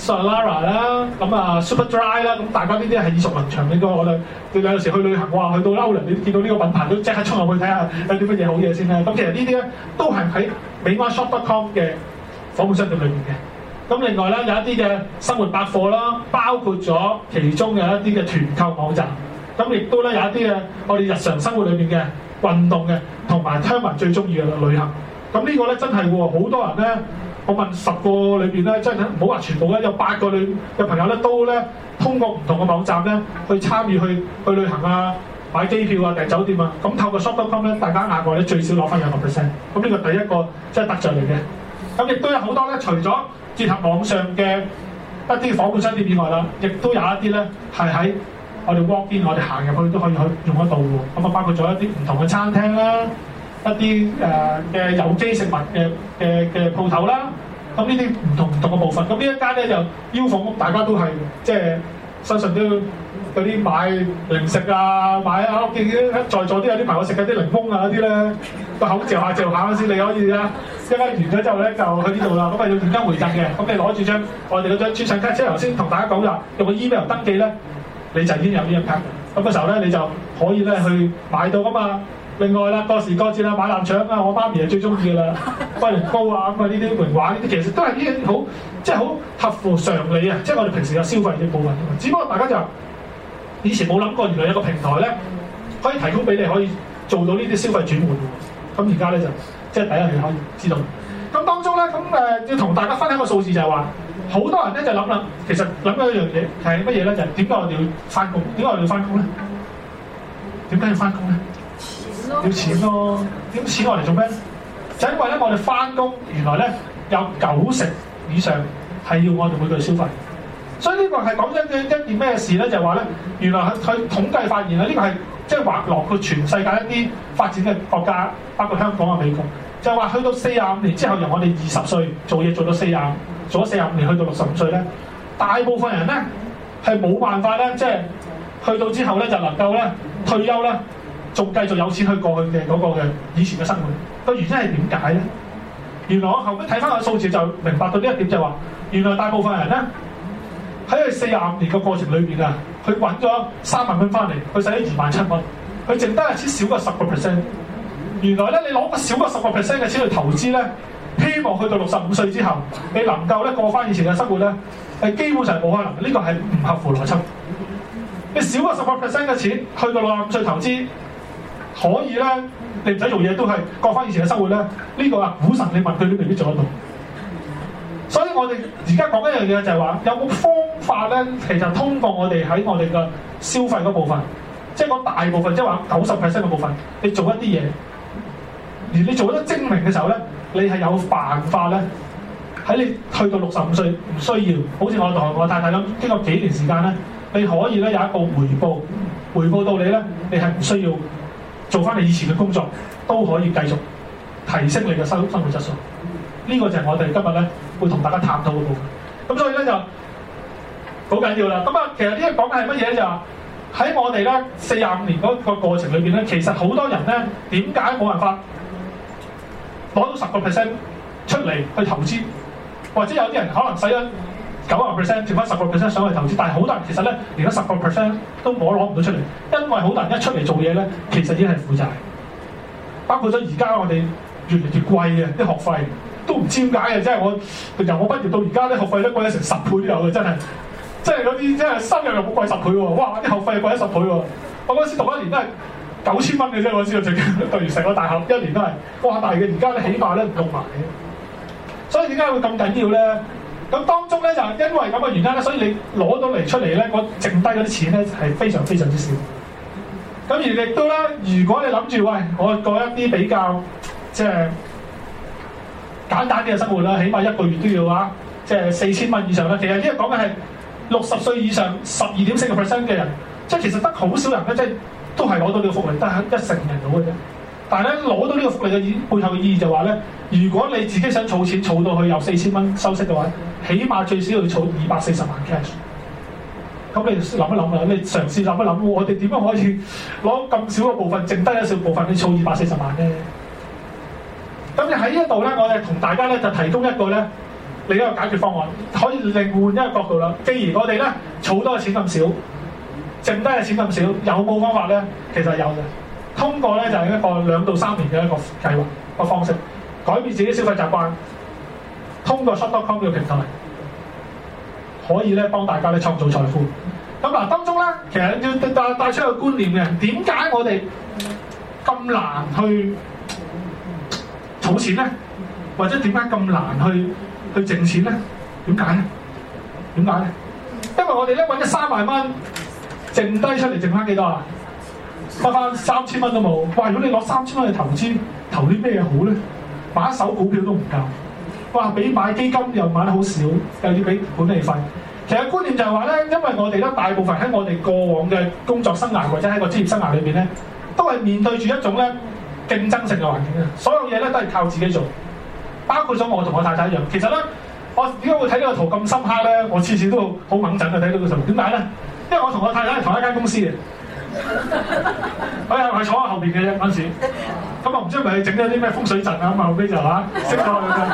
Solara 啦，咁啊 Superdry 啦，咁大家呢啲係耳熟能詳呢個我哋，你有時去旅行哇，去到歐倫你見到呢個品牌都即刻衝入去睇下有啲乜嘢好嘢先啦。咁其實呢啲咧都係喺美安 shop dot com 嘅伙伴商店裏面嘅。咁另外咧有一啲嘅生活百貨啦，包括咗其中有一啲嘅團購網站。咁亦都咧有一啲嘅我哋日常生活裏面嘅運動嘅，同埋鄉民最中意嘅旅行。咁呢個咧真係喎，好多人咧。我問十個裏邊咧，真係唔好話全部咧，有八個裏嘅朋友咧，都咧通過唔同嘅網站咧去參與去去旅行啊、買機票啊、訂酒店啊。咁透過 shop dot com 咧，大家額外咧最少攞翻兩個 percent。咁呢個第一個即係得著嚟嘅。咁亦都有好多咧，除咗結合網上嘅一啲夥伴商店以外啦，亦都有一啲咧係喺我哋 walk in，我哋行入去都可以去用得到喎。咁啊，包括咗一啲唔同嘅餐廳啦。一啲誒嘅有機食物嘅嘅嘅鋪頭啦，咁呢啲唔同唔同嘅部分，咁呢一間咧就腰房屋，大家都係即係相信都嗰啲買零食啊，買啊，我見在座都有啲朋友食緊啲檸檬啊嗰啲咧，個口嚼下嚼下先，你可以啊，一間完咗之後咧就去呢度啦，咁啊要現金回贈嘅，咁你攞住張我哋嗰張專上卡，即係頭先同大家講啦，用個 email 登記咧，你就已經有呢一卡，咁嘅時候咧你就可以咧去買到噶嘛。另外啦，過時過節啦，買臘腸啊，我媽咪係最中意嘅啦，龜苓膏啊，咁啊呢啲名畫呢啲，其實都係呢啲好，即係好合乎常理啊！即係我哋平時有消費嘅部分。只不過大家就以前冇諗過，原來有個平台咧，可以提供俾你可以做到呢啲消費轉換喎。咁而家咧就即係第一你可以知道。咁當中咧，咁誒要同大家分享個數字就係話，好多人咧就諗啦，其實諗緊一樣嘢係乜嘢咧？就係點解我哋要翻工？點解我哋要翻工咧？點解要翻工咧？要錢咯，點錢我嚟做咩？就因為咧，我哋翻工原來咧有九成以上係要我哋每個月消費，所以呢個係講緊嘅一件咩事咧？就係話咧，原來佢佢統計發現啦，呢個係即係劃落佢全世界一啲發展嘅國家，包括香港啊、美國，就係話去到四十五年之後，由我哋二十歲做嘢做到四十，做咗四十五年去到六十五歲咧，大部分人咧係冇辦法咧，即係去到之後咧就能夠咧退休咧。仲繼續有錢去過去嘅嗰個嘅以前嘅生活，個原因係點解咧？原來我後尾睇翻個數字就明白到呢一點，就係話原來大部分人咧喺佢四十五年嘅過程裏邊啊，佢揾咗三萬蚊翻嚟，佢使咗二萬七蚊，佢剩低嘅錢少過十個 percent。原來咧你攞個少過十個 percent 嘅錢去投資咧，希望去到六十五歲之後，你能夠咧過翻以前嘅生活咧，係基本上冇可能。呢、這個係唔合乎邏輯。你少過十個 percent 嘅錢去到六十五歲投資。可以咧，你唔使做嘢都係過翻以前嘅生活咧。呢、這個啊，股神你問佢都未必做得到。所以我哋而家講一樣嘢就係話，有冇方法咧？其實通過我哋喺我哋嘅消費嗰部分，即係講大部分，即係話九十 percent 嘅部分，你做一啲嘢，而你做得精明嘅時候咧，你係有辦法咧。喺你去到六十五歲唔需要，好似我同我太太咁，經過幾年時間咧，你可以咧有一個回報，回報到你咧，你係唔需要。做翻你以前嘅工作都可以繼續提升你嘅生生活質素，呢、這個就係我哋今日咧會同大家探討嘅部分。咁所以咧就好緊要啦。咁啊，其實呢個講嘅係乜嘢咧？就話喺我哋咧四十五年嗰個過程裏邊咧，其實好多人咧點解冇辦法攞到十個 percent 出嚟去投資，或者有啲人可能使咗九十 percent，剩翻十個 percent 上去投資，但係好多人其實咧連嗰十個 percent 都冇攞唔到出嚟，因為好多人一出嚟做嘢咧，其實已經係負債。包括咗而家我哋越嚟越貴嘅啲學費，都唔知點解嘅，即係我由我畢業到而家啲學費都貴咗成十倍都有嘅，真係，即係嗰啲即係收入又冇貴十倍喎，哇！啲學費貴咗十倍喎，我嗰時讀一年都係九千蚊嘅啫，我知道直讀完成個大學一年都係，哇！但係嘅而家咧起碼咧唔用埋嘅，所以點解會咁緊要咧？咁當中咧就係因為咁嘅原因咧，所以你攞到嚟出嚟咧，我剩低嗰啲錢咧係非常非常之少。咁而亦都咧，如果你諗住喂，我過一啲比較即係簡單啲嘅生活啦，起碼一個月都要啊，即係四千蚊以上啦。其實呢個講嘅係六十歲以上十二點四個 percent 嘅人，即係其實得好少人咧，即係都係攞到呢個福利，得一成人到嘅啫。但係咧攞到呢個福利嘅意背後嘅意義就話咧，如果你自己想儲錢儲到去有四千蚊收息嘅話，起碼最少要儲二百四十萬 cash。咁你諗一諗啊，你嘗試諗一諗，我哋點樣可以攞咁少嘅部分，剩低一少部分，你儲二百四十萬咧？咁你喺呢一度咧，我哋同大家咧就提供一個咧另一個解決方案，可以另換一個角度啦。既然我哋咧儲多嘅錢咁少，剩低嘅錢咁少，有冇方法咧？其實有嘅。通過咧就係一個兩到三年嘅一個計劃個方式，改變自己消費習慣。通過 shop dot com 呢個平台，可以咧幫大家咧創造財富。咁嗱，當中咧其實要帶帶出一個觀念嘅，點解我哋咁難去儲錢咧？或者點解咁難去去剩錢咧？點解咧？點解咧？因為我哋咧揾咗三萬蚊，剩低出嚟剩翻幾多啊？得翻三千蚊都冇。哇！如果你攞三千蚊去投資，投啲咩好咧？買一手股票都唔夠。哇！比買基金又買得好少，又要俾管理費。其實觀念就係話咧，因為我哋咧大部分喺我哋過往嘅工作生涯或者喺個職業生涯裏邊咧，都係面對住一種咧競爭性嘅環境嘅，所有嘢咧都係靠自己做，包括咗我同我太太一樣。其實咧，我點解會睇呢個圖咁深刻咧？我次次都好猛陣嘅睇到個圖，點解咧？因為我同我太太係同一間公司嘅，我又係坐喺後邊嘅啫嗰陣時。咁啊唔知係咪整咗啲咩風水陣啊？咁啊後尾就嚇識咗佢啫。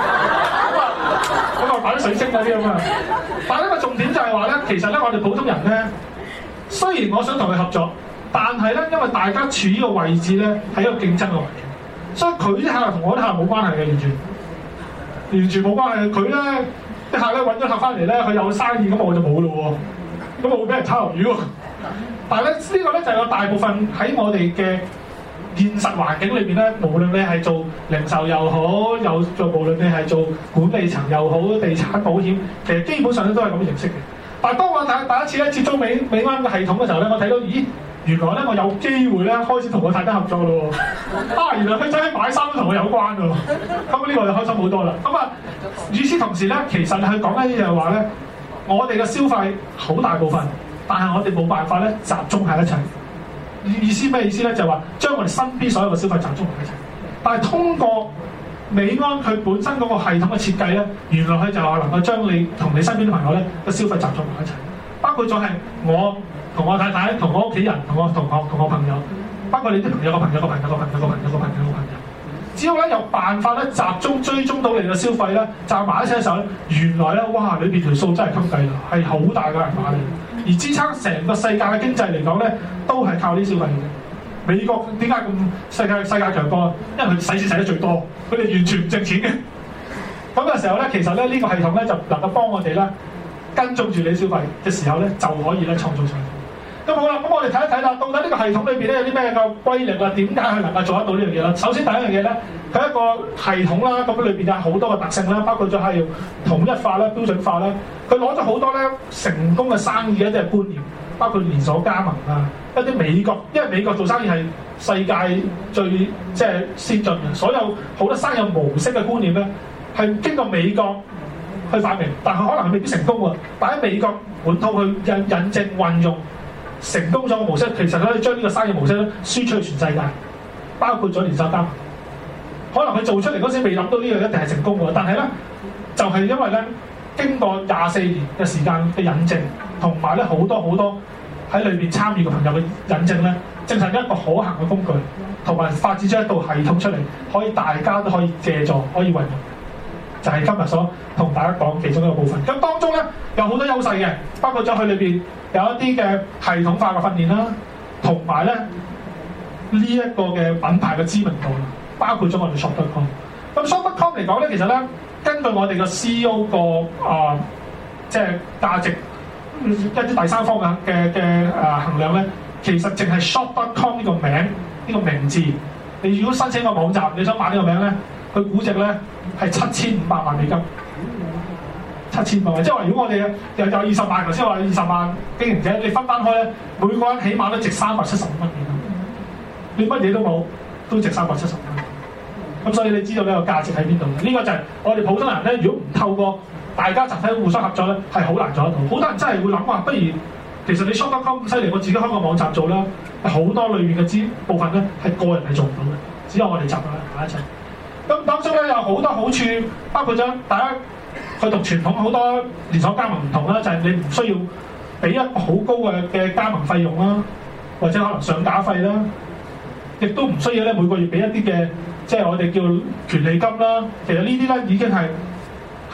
咁啊擺啲水晶嗰啲咁啊。但係呢個重點就係話咧，其實咧我哋普通人咧，雖然我想同佢合作，但係咧因為大家處於個位置咧係一個競爭嘅環境，所以佢啲客同我啲客冇關係嘅，完全完全冇關係。佢咧啲客咧揾咗客翻嚟咧，佢有生意咁我就冇咯喎，咁我會俾人抄魷魚喎。但係咧呢個咧就係有大部分喺我哋嘅現實環境裏邊咧，無論你係做零售又好，又做無論你係做管理層又好，地產保險，其實基本上咧都係咁嘅形式嘅。但係當我第第一次咧接觸美美安嘅系統嘅時候咧，我睇到咦，原來咧我有機會咧開始同我太太合作咯喎！啊，原來佢真係買衫都同我有關喎！咁呢個就開心好多啦。咁啊，與此同時咧，其實佢講緊嘢就係話咧，我哋嘅消費好大部分，但係我哋冇辦法咧集中喺一齊。意思咩意思咧？就係話將我哋身邊所有嘅消費集中埋一齊。但係通過美安佢本身嗰個系統嘅設計咧，原來佢就話能夠將你同你身邊啲朋友咧嘅消費集中埋一齊。包括咗係我同我太太、同我屋企人、同我同學、同我朋友，包括你啲朋友個朋友個朋友個朋友個朋友個朋友個朋友。只要咧有辦法咧集中追蹤到你嘅消費咧，集埋一齊嘅時候咧，原來咧哇，裏邊條數真係襟計啦，係好大嘅銀碼嚟。而支撐成個世界嘅經濟嚟講咧，都係靠啲消費嘅。美國點解咁世界世界強國？因為佢使錢使得最多，佢哋完全唔掙錢嘅。咁嘅時候咧，其實咧呢個系統咧就能夠幫我哋咧跟蹤住你消費嘅時候咧，就可以咧創造財富。咁好啦，咁我哋睇一睇啦，到底呢個系統裏邊咧有啲咩嘅威力啦？點解佢能夠做得到呢樣嘢啦？首先第一樣嘢咧，佢一個系統啦，咁裏邊有好多個特性啦，包括咗係要統一化啦、標準化啦。佢攞咗好多咧成功嘅生意嘅一啲觀念，包括連鎖加盟啊，一啲美國，因為美國做生意係世界最即係先進嘅，所有好多生意模式嘅觀念咧係經過美國去發明，但係可能係未必成功喎。但喺美國本土去引引證運用。成功咗個模式，其實可以將呢個生意模式咧輸出去全世界，包括咗連鎖加盟。可能佢做出嚟嗰時未諗到呢樣一定係成功喎，但係咧就係、是、因為咧經過廿四年嘅時間嘅引證，同埋咧好多好多喺裏邊參與嘅朋友嘅引證咧，正係一個可行嘅工具，同埋發展出一套系統出嚟，可以大家都可以借助，可以運用。就係今日所同大家講其中一個部分。咁當中咧有好多優勢嘅，包括咗佢裏邊有一啲嘅系統化嘅訓練啦，同埋咧呢一個嘅品牌嘅知名度啦，包括咗我哋 shop dot com。咁 shop dot com 嚟講咧，其實咧根據我哋個 C E O 個啊即係價值一啲第三方嘅嘅嘅誒衡量咧，其實淨係 shop dot com 呢個名呢、呢個名字，你如果申請個網站，你想買呢個名咧？佢估值咧係七千五百萬美金，七千五百萬，即係話如果我哋又有二十萬，頭先話二十萬經營者，你分翻開咧，每個人起碼都值三百七十五蚊美金，你乜嘢都冇，都值三百七十五蚊。咁所以你知道呢個價值喺邊度？呢、呢個就係我哋普通人咧，如果唔透過大家集體互相合作咧，係好難做得到。好多人真係會諗話，不如其實你 shop dot com 咁犀利，我自己開個網站做啦。好多裏面嘅資部分咧係個人係做唔到嘅，只有我哋集埋一齊。咁當中咧有好多好處，包括咗大家去同傳統好多連鎖加盟唔同啦，就係、是、你唔需要俾一個好高嘅嘅加盟費用啦，或者可能上架費啦，亦都唔需要咧每個月俾一啲嘅即係我哋叫權利金啦。其實呢啲咧已經係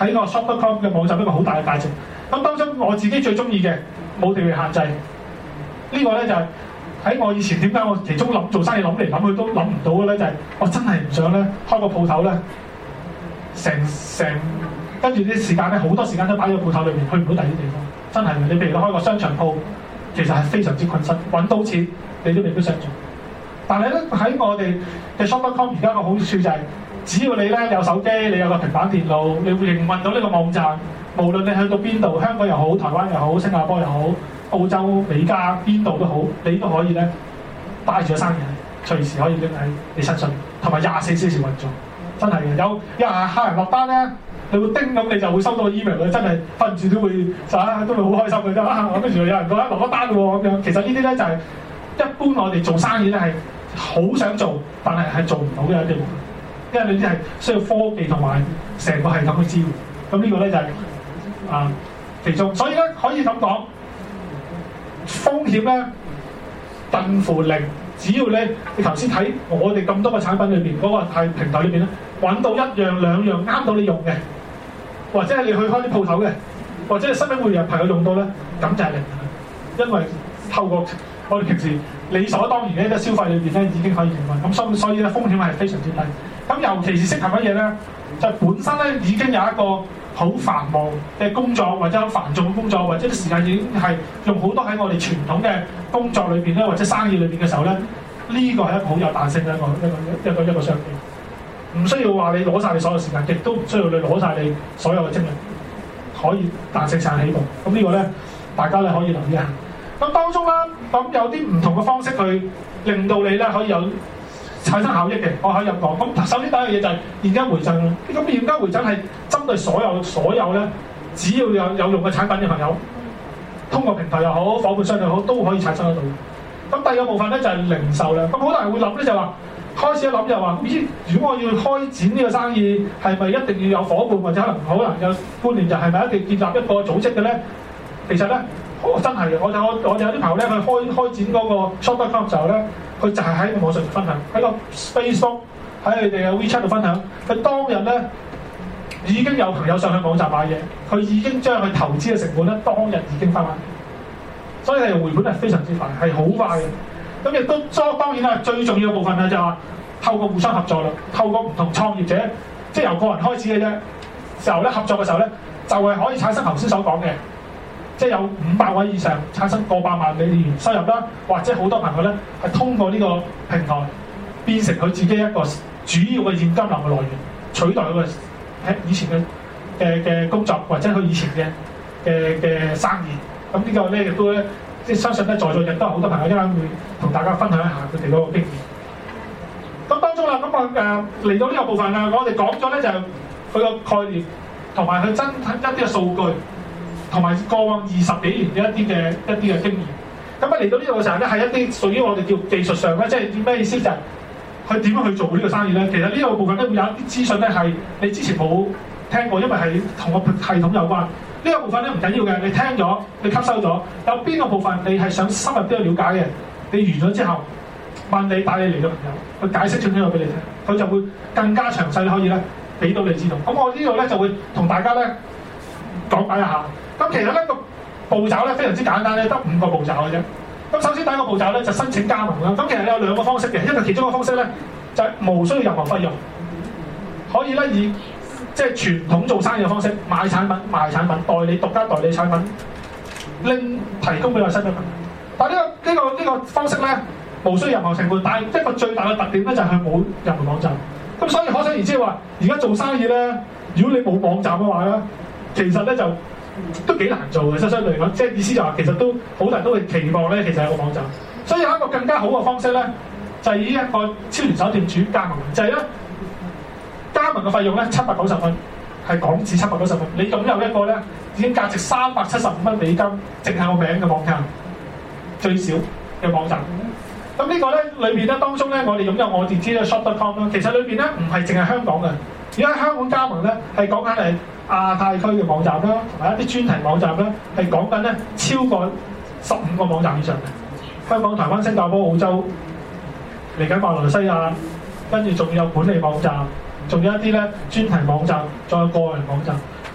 喺個 shop dot com 嘅網站一個好大嘅價值。咁當中我自己最中意嘅冇地域限制，這個、呢個咧就係、是、喺我以前點解我其中諗做生意諗嚟諗去都諗唔到嘅咧，就係、是、我真係唔想咧開個鋪頭咧，成成跟住啲時間咧好多時間都擺喺個鋪頭裏面，去唔到第二啲地方。真係你譬如開個商場鋪，其實係非常之困身，揾到錢你都未必想做。但係咧喺我哋嘅 shop dot com 而家個好處就係、是，只要你咧有手機，你有個平板電腦，你會營運到呢個網站。無論你去到邊度，香港又好，台灣又好，新加坡又好，澳洲、美加邊度都好，你都可以咧帶住個生意，隨時可以拎喺你身上，同埋廿四小時運作，真係嘅。有有客人落單咧，你會叮咁，你就會收到個 email 嘅，真係瞓唔住都會就啊，都會好開心嘅啫。啊，跟住有人覺得落咗單喎咁樣。其實呢啲咧就係、是、一般我哋做生意咧係好想做，但係係做唔到嘅一啲部分，因為你啲係需要科技同埋成個系統去支援。咁呢個咧就係、是。啊，其中所以咧可以咁講，風險咧近乎零。只要咧你頭先睇我哋咁多個產品裏邊嗰、那個係平台裏邊咧，揾到一樣兩樣啱到你用嘅，或者係你去開啲鋪頭嘅，或者係身邊會有朋友用到咧，咁就係零。因為透過我哋平時理所當然嘅一啲消費裏邊咧，已經可以營運。咁所所以咧風險係非常之低。咁尤其是適合乜嘢咧？就係、本身咧已經有一個好繁忙嘅工作，或者好繁重嘅工作，或者啲時間已經係用好多喺我哋傳統嘅工作裏邊咧，或者生意裏邊嘅時候咧，呢、這個係一個好有彈性嘅一個一個一個一個商機。唔需要話你攞晒你所有時間，亦都唔需要你攞晒你所有嘅精力，可以彈性上起步。咁呢個咧，大家咧可以留意一下。咁當中啦，咁有啲唔同嘅方式去令到你咧可以有產生效益嘅，我可以咁講。咁首先第一樣嘢就係現金回贈啦。咁現金回贈係針對所有所有咧，只要有有用嘅產品嘅朋友，通過平台又好，夥伴商又好，都可以產生得到。咁第二個部分咧就係零售啦。咁好多人會諗咧就話，開始一諗就話，咦？如果我要開展呢個生意，係咪一定要有夥伴，或者可能可能有觀念就係咪一定建立一個組織嘅咧？其實咧，我真係嘅，我就我我就有啲朋友咧，佢開開展嗰個 shop dot com 時候咧，佢就係喺個網上分享，喺個 Facebook 喺佢哋嘅 WeChat 度分享。佢當日咧已經有朋友上去網站買嘢，佢已經將佢投資嘅成本咧，當日已經翻返嚟，所以係回本係非常之快，係好快嘅。咁亦都當當然啦，最重要嘅部分咧就係話透過互相合作啦，透過唔同創業者，即係由個人開始嘅啫。時候咧合作嘅時候咧，就係、是、可以產生頭先所講嘅。即係有五百位以上產生過百萬美元收入啦，或者好多朋友咧係通過呢個平台變成佢自己一個主要嘅現金流嘅來源，取代佢嘅以前嘅嘅嘅工作或者佢以前嘅嘅嘅生意。咁呢個咧亦都咧，即係相信咧在座亦都有好多朋友一陣會同大家分享一下佢哋嗰個經驗。咁當中啦，咁啊誒嚟到呢個部分啦，我哋講咗咧就係佢個概念同埋佢真一啲嘅數據。同埋過往二十幾年嘅一啲嘅一啲嘅經驗，咁啊嚟到呢度嘅時候咧，係一啲屬於我哋叫技術上咧，即係咩意思就係佢點樣去做呢個生意咧？其實呢個部分咧會有一啲資訊咧係你之前冇聽過，因為係同個系統有關。呢、這個部分咧唔緊要嘅，你聽咗，你吸收咗，有邊個部分你係想深入啲去了解嘅，你完咗之後問你帶你嚟嘅朋友，去解釋清楚俾你聽，佢就會更加詳細可以咧俾到你知道。咁我呢度咧就會同大家咧講解一下。咁其實呢個步驟咧非常之簡單咧，得五個步驟嘅啫。咁首先第一個步驟咧就申請加盟啦。咁其實有兩個方式嘅，一個其中嘅方式咧就係、是、無需要任何費用，可以咧以即係傳統做生意嘅方式買產品、賣產品、代理獨家代理產品，拎提供俾我新嘅朋友。但係、這、呢個呢、這個呢、這個方式咧無需要任何成本，但係一個最大嘅特點咧就係佢冇任何網站。咁所以可想而知話，而家做生意咧，如果你冇網站嘅話咧，其實咧就都幾難做嘅，相相對嚟講，即係意思就話其實都好多人都會期望咧，其實有個網站。所以有一個更加好嘅方式咧，就係、是、以一個超連鎖店主加盟，就係、是、咧加盟嘅費用咧七百九十蚊，係港紙七百九十蚊。你擁有一個咧已經價值三百七十五蚊美金，淨係個名嘅網站，最少嘅網站。咁呢個咧裏邊咧當中咧，我哋擁有我哋知嘅 shop dot com 啦。其實裏邊咧唔係淨係香港嘅，而家香港加盟咧係講緊係亞太區嘅網站啦，同埋一啲專題網站咧係講緊咧超過十五個網站以上嘅。香港、台灣、新加坡、澳洲，嚟緊馬來西亞，跟住仲有管理網站，仲有一啲咧專題網站，仲有個人網站。呢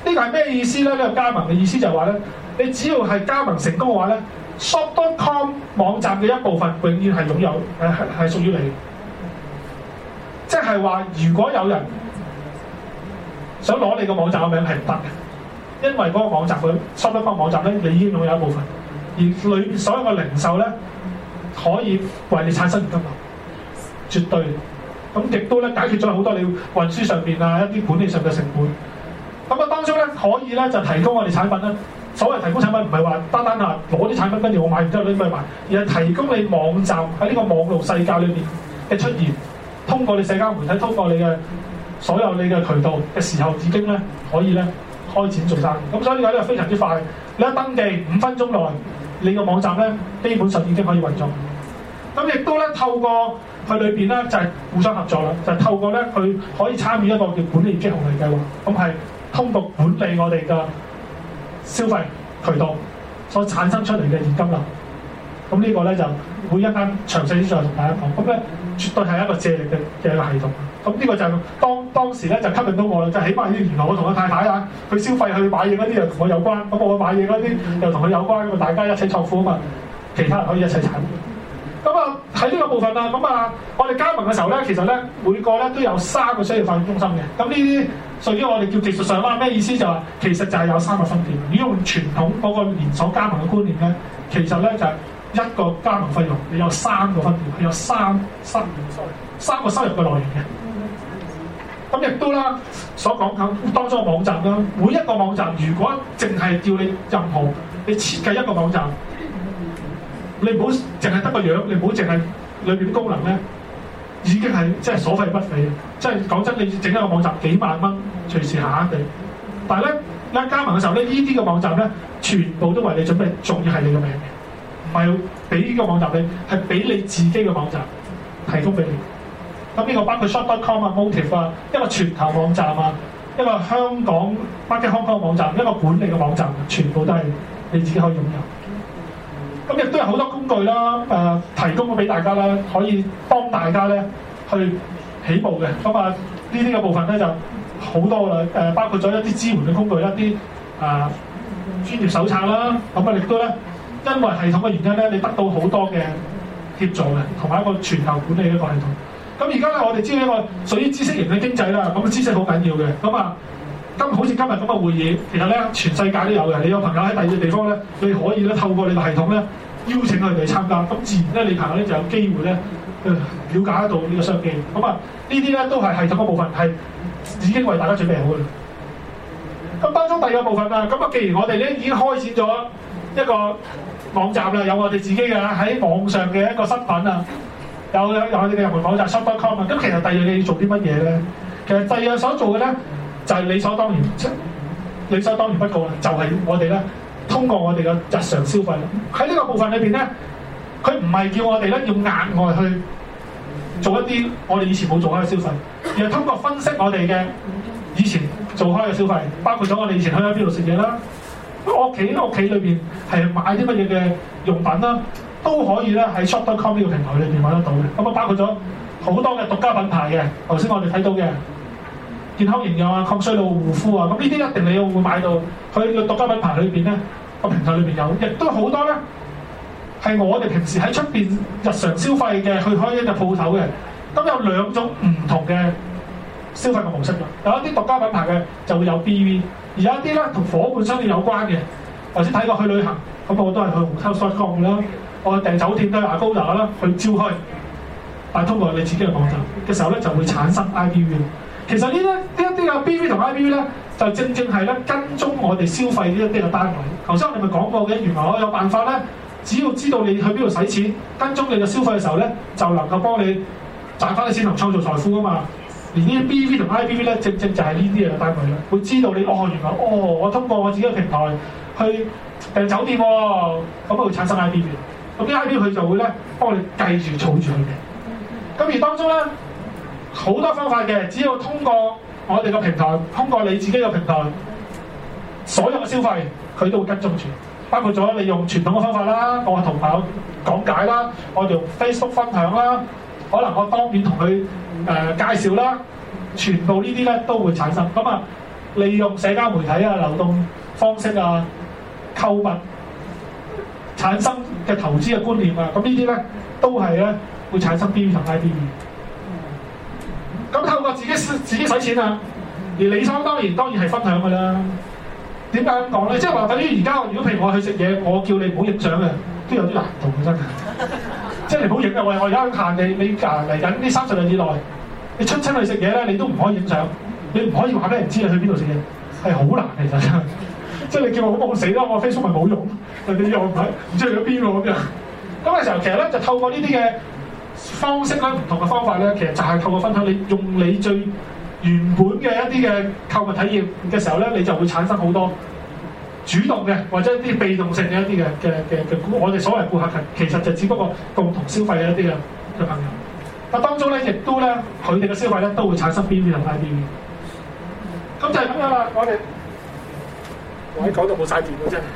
呢個係咩意思咧？呢、這個加盟嘅意思就係話咧，你只要係加盟成功嘅話咧 ，shop dot com 網站嘅一部分永遠係擁有誒係係屬於你。即係話，如果有人想攞你個網站嘅名係唔得嘅，因為嗰個網站佢 shop dot com 網站咧，你已經擁有一部分，而裏邊所有嘅零售咧可以為你產生現金流，絕對。咁亦都咧解決咗好多你運輸上邊啊一啲管理上嘅成本。咁啊當中咧可以咧就提供我哋產品咧，所謂提供產品唔係話單單啊攞啲產品跟住我買完之後你咪賣，而係提供你網站喺呢個網絡世界裏邊嘅出現，通過你社交媒體，通過你嘅所有你嘅渠道嘅時候，已經咧可以咧開展做生意。咁所以呢個咧非常之快，你一登記五分鐘內，你個網站咧基本上已經可以運作。咁亦都咧透過佢裏邊咧就係、是、互相合作啦，就係、是、透過咧佢可以參與一個叫管理業績紅利計劃，咁係通過管理我哋嘅消費渠道所產生出嚟嘅現金流。咁呢個咧就會一間詳細啲再同大家講。咁咧絕對係一個借力嘅嘅一個系統。咁呢個就當當時咧就吸引到我啦，就起碼原來我同我太太啊，佢消費去買嘢嗰啲又同我有關，咁我買嘢嗰啲又同佢有關，咁啊大家一齊創富啊嘛，其他人可以一齊產。咁啊喺呢個部分啊，咁啊我哋加盟嘅時候咧，其實咧每個咧都有三個商業化驗中心嘅。咁呢啲屬於我哋叫技術上啦，咩意思就係、是、其實就係有三個分店。如果用傳統嗰個連鎖加盟嘅觀念咧，其實咧就係、是、一個加盟費用，你有三個分店，係有三三三個收入嘅來源嘅。咁亦都啦，所講緊當中嘅網站啦，每一個網站如果淨係叫你任何你設計一個網站。你唔好淨係得個樣，你唔好淨係裏邊啲功能咧，已經係即係所費不菲。即係講真，你整一個網站幾萬蚊，隨時閒閒地。但係咧，一加盟嘅時候咧，呢啲嘅網站咧，全部都為你準備，仲要係你嘅名嘅，唔係俾呢個網站你，係俾你自己嘅網站提供俾你。咁呢個包括 shop dot com 啊、Motive 啊，一個全球網站啊，一個香港 Market Hong Kong 網站，一個管理嘅網站，全部都係你自己可以擁有。咁亦都有好多工具啦，誒、呃、提供咗俾大家啦，可以幫大家咧去起步嘅。咁啊，呢啲嘅部分咧就好多啦，誒、呃、包括咗一啲支援嘅工具，一啲啊、呃、專業手冊啦。咁啊，亦都咧因為系統嘅原因咧，你得到好多嘅協助嘅，同埋一個全球管理嘅一個系統。咁而家咧，我哋知道一個屬於知識型嘅經濟啦，咁知識好緊要嘅。咁啊，今好似今日咁嘅會議，其實咧全世界都有嘅。你有朋友喺第二個地方咧，你可以咧透過你個系統咧邀請佢哋參加，咁自然咧你朋友咧就有機會咧誒瞭解得到呢個商機。咁啊，呢啲咧都係系統嘅部分，係已經為大家準備好嘅。咁當中第二個部分啊，咁啊，既然我哋咧已經開展咗一個網站啦，有我哋自己嘅喺網上嘅一個身份啊，有有有我哋嘅入門網站 shop dot com 啊，咁其實第二樣你要做啲乜嘢咧？其實第二樣所做嘅咧就係、是、理所當然，理所當然不過啦，就係、是、我哋咧通過我哋嘅日常消費喺呢個部分裏邊咧，佢唔係叫我哋咧要額外去做一啲我哋以前冇做開嘅消費，而係通過分析我哋嘅以前做開嘅消費，包括咗我哋以前去喺邊度食嘢啦，屋企屋企裏邊係買啲乜嘢嘅用品啦，都可以咧喺 shop dot com 呢個平台裏邊揾得到嘅。咁啊，包括咗好多嘅獨家品牌嘅，頭先我哋睇到嘅健康營養啊、抗衰老護膚啊，咁呢啲一定你要會買到。佢個獨家品牌裏邊咧個平台裏邊有，亦都好多咧係我哋平時喺出邊日常消費嘅去開一個鋪頭嘅。咁有兩種唔同嘅消費嘅模式啦，有一啲獨家品牌嘅就會有 B V， 而有一啲咧同伙伴商店有關嘅。頭先睇過去旅行，咁我都係去 hotel dot com 啦，我訂酒店都係 Agoda 啦，去招開。但係通過你自己嘅網站嘅時候咧，就會產生 I B V。其實呢一呢一啲嘅 B V 同 I B V 咧，就正正係咧跟蹤我哋消費呢一啲嘅單位。頭先我哋咪講過嘅，原來我有辦法咧，只要知道你去邊度使錢，跟蹤你嘅消費嘅時候咧，就能夠幫你賺翻啲錢同創造財富噶嘛。而呢啲 B V 同 I B V 咧，正正就係呢啲嘅單位啦，會知道你哦，原來哦，我通過我自己嘅平台去訂酒店喎、哦，咁會產生 I B V。咁啲 I B V 佢就會咧幫你計住儲住佢嘅。咁而當中咧，好多方法嘅，只要通過我哋個平台，通過你自己個平台，所有嘅消費佢都會跟蹤住，包括咗你用傳統嘅方法啦，我同朋友講解啦，我用 Facebook 分享啦，可能我當面同佢誒介紹啦，全部呢啲咧都會產生。咁啊， 利用社交媒體啊、流動方式啊、購物產生嘅投資嘅觀念啊，咁呢啲咧都係咧會產生 B B 同 I B B。咁透過自己自己使錢啊，而理所當然當然係分享㗎啦。點解咁講咧？即係話等於而家，如果譬如我去食嘢，我叫你唔好影相嘅，都有啲難度嘅真係。即係你唔好影啊！我我而家限你，你啊嚟緊呢三十日以內，你出親去食嘢咧，你都唔可以影相，你唔可以話俾人知你去邊度食嘢，係好難其實真係。即係你叫我好冇死啦，我 Facebook 咪冇用，人哋又唔係唔知去咗邊喎咁樣。咁嘅時候其實咧就透過呢啲嘅方式咧，唔同嘅方法咧，其實就係透過分享，你用你最原本嘅一啲嘅購物體驗嘅時候咧，你就會產生好多主動嘅或者一啲被動性嘅一啲嘅嘅嘅嘅，我哋所謂顧客其實就只不過共同消費嘅一啲嘅嘅朋友。但當中咧，亦都咧佢哋嘅消費咧都會產生 B B 同 I B B。咁就係咁樣啦，我哋我喺講到冇晒電喎真係。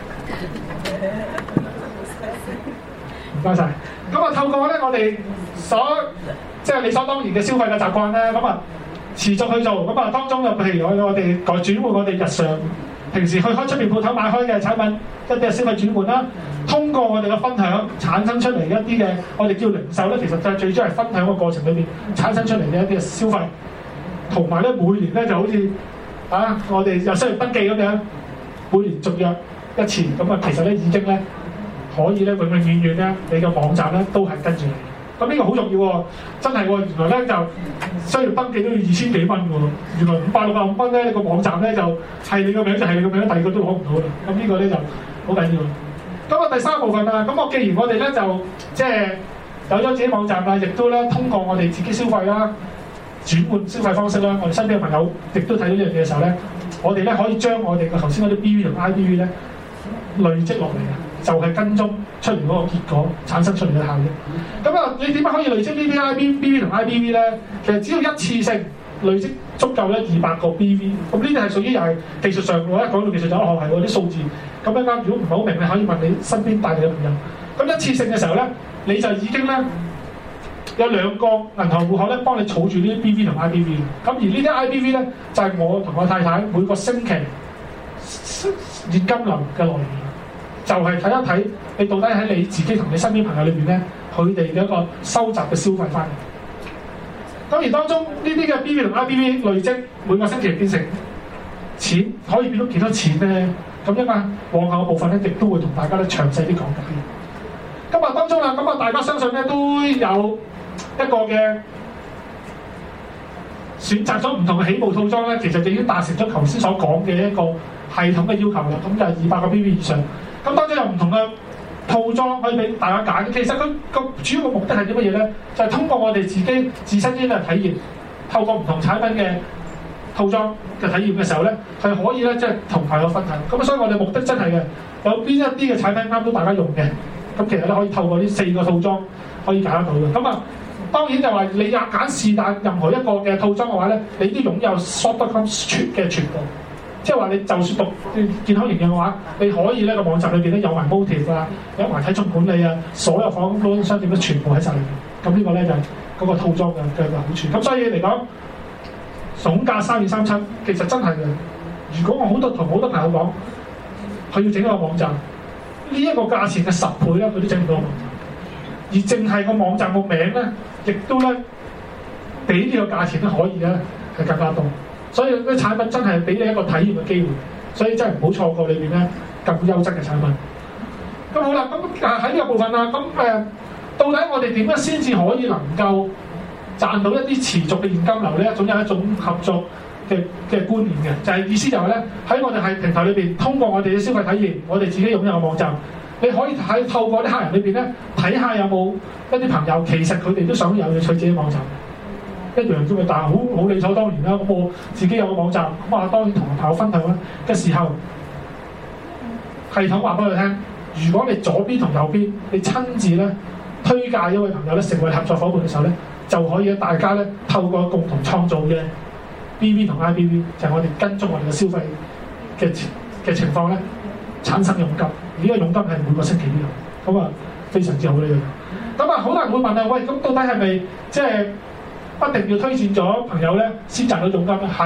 唔該晒。咁啊，透過咧我哋所即係理所當然嘅消費嘅習慣咧，咁啊持續去做。咁啊，當中就譬如我我哋改轉換我哋日常平時去開出面鋪頭買開嘅產品一啲嘅消費轉換啦，通過我哋嘅分享產生出嚟一啲嘅我哋叫零售咧，其實就係最終係分享個過程裏邊產生出嚟嘅一啲嘅消費，同埋咧每年咧就好似啊我哋有商業登記咁樣，每年續約一次，咁啊其實咧已經咧可以咧永永遠遠咧你嘅網站咧都係跟住你。咁呢個好重要喎，真係喎！原來咧就商業登記都要二千幾蚊喎，原來五百六十五蚊咧，你個網站咧就係你個名就係你個名，第二個都攞唔到啦。咁呢個咧就好緊要。咁啊第三個部分啊，咁我既然我哋咧就即係有咗自己網站啦，亦都咧通過我哋自己消費啦、轉換消費方式啦，我哋身邊嘅朋友亦都睇到呢樣嘢嘅時候咧，我哋咧可以將我哋嘅頭先嗰啲 B B 同 I B B 咧累積落嚟嘅，就係、是、跟蹤出嚟嗰個結果產生出嚟嘅效益。咁啊，你點解可以累積呢啲 I B B 同 I B B 咧？其實只要一次性累積足夠咧二百個 B B， 咁呢啲係屬於又係技術上，我一講到技術就學係嗰啲數字。咁一間如果唔係好明，你可以問你身邊帶你嘅朋友。咁一次性嘅時候咧，你就已經咧有兩個銀行戶口咧幫你儲住呢啲 B B 同 I B B。咁而呢啲 I B B 咧就係、是、我同我太太每個星期現金流嘅來源，就係、是、睇一睇你到底喺你自己同你身邊朋友裏邊咧，佢哋嘅一個收集嘅消費翻嚟。咁而當中呢啲嘅 B B 同 I B B 累積每個星期變成錢，可以變到幾多錢咧？咁一陣往後嘅部分咧，亦都會同大家咧詳細啲講解。今日當中啦，咁啊大家相信咧都有一個嘅選擇咗唔同嘅起步套裝咧，其實就已經達成咗頭先所講嘅一個系統嘅要求啦。咁就係二百個 B B 以上。咁當中有唔同嘅套裝可以俾大家揀。其實佢個主要嘅目的係啲乜嘢咧？就係、是、通過我哋自己自身嘅體驗，透過唔同產品嘅套裝嘅體驗嘅時候咧，係可以咧即係同朋友分享。咁所以我哋目的真係嘅，有邊一啲嘅產品啱到大家用嘅，咁其實咧可以透過呢四個套裝可以揀得到嘅。咁啊，當然就話你揀揀是但任何一個嘅套裝嘅話咧，你都擁有 shop dot com 嘅全部。即係話你就算讀健康營養嘅話，你可以呢個網站裏邊咧有埋 motive 啊，有埋體重管理啊，所有房供商店都全部喺晒裏邊。咁呢個咧就係、是、嗰個套裝嘅嘅好處。咁所以嚟講，總價三二三七，其實真係嘅。如果我好多同好多朋友講，佢要整一個網站，呢、這、一個價錢嘅十倍咧，佢都整唔到個網站。而淨係個網站個名咧，亦都咧比呢個價錢咧可以咧係更加多。所以啲產品真係俾你一個體驗嘅機會，所以真係唔好錯過裏邊咧咁優質嘅產品。咁好啦，咁誒喺呢個部分啦，咁誒、呃、到底我哋點樣先至可以能夠賺到一啲持續嘅現金流咧？總有一種合作嘅嘅觀念嘅，就係、是、意思就係咧喺我哋喺平台裏邊，通過我哋嘅消費體驗，我哋自己擁有嘅網站，你可以喺透過啲客人裏邊咧睇下有冇一啲朋友，其實佢哋都想有嘢取自己網站。一樣啫嘛，但係好好理所當然啦。咁我自己有個網站，咁啊當然同朋友分享啦嘅時候，系統話俾佢聽，如果你左邊同右邊，你親自咧推介一位朋友咧成為合作伙伴嘅時候咧，就可以大家咧透過共同創造嘅 B B 同 I B B， 就係我哋跟蹤我哋嘅消費嘅嘅情況咧產生佣金。而呢個佣金係每個星期都有，咁啊非常之好呢樣。咁啊好多人會問啊，喂，咁到底係咪即係？不定要推薦咗朋友咧，先賺到佣金咧，係。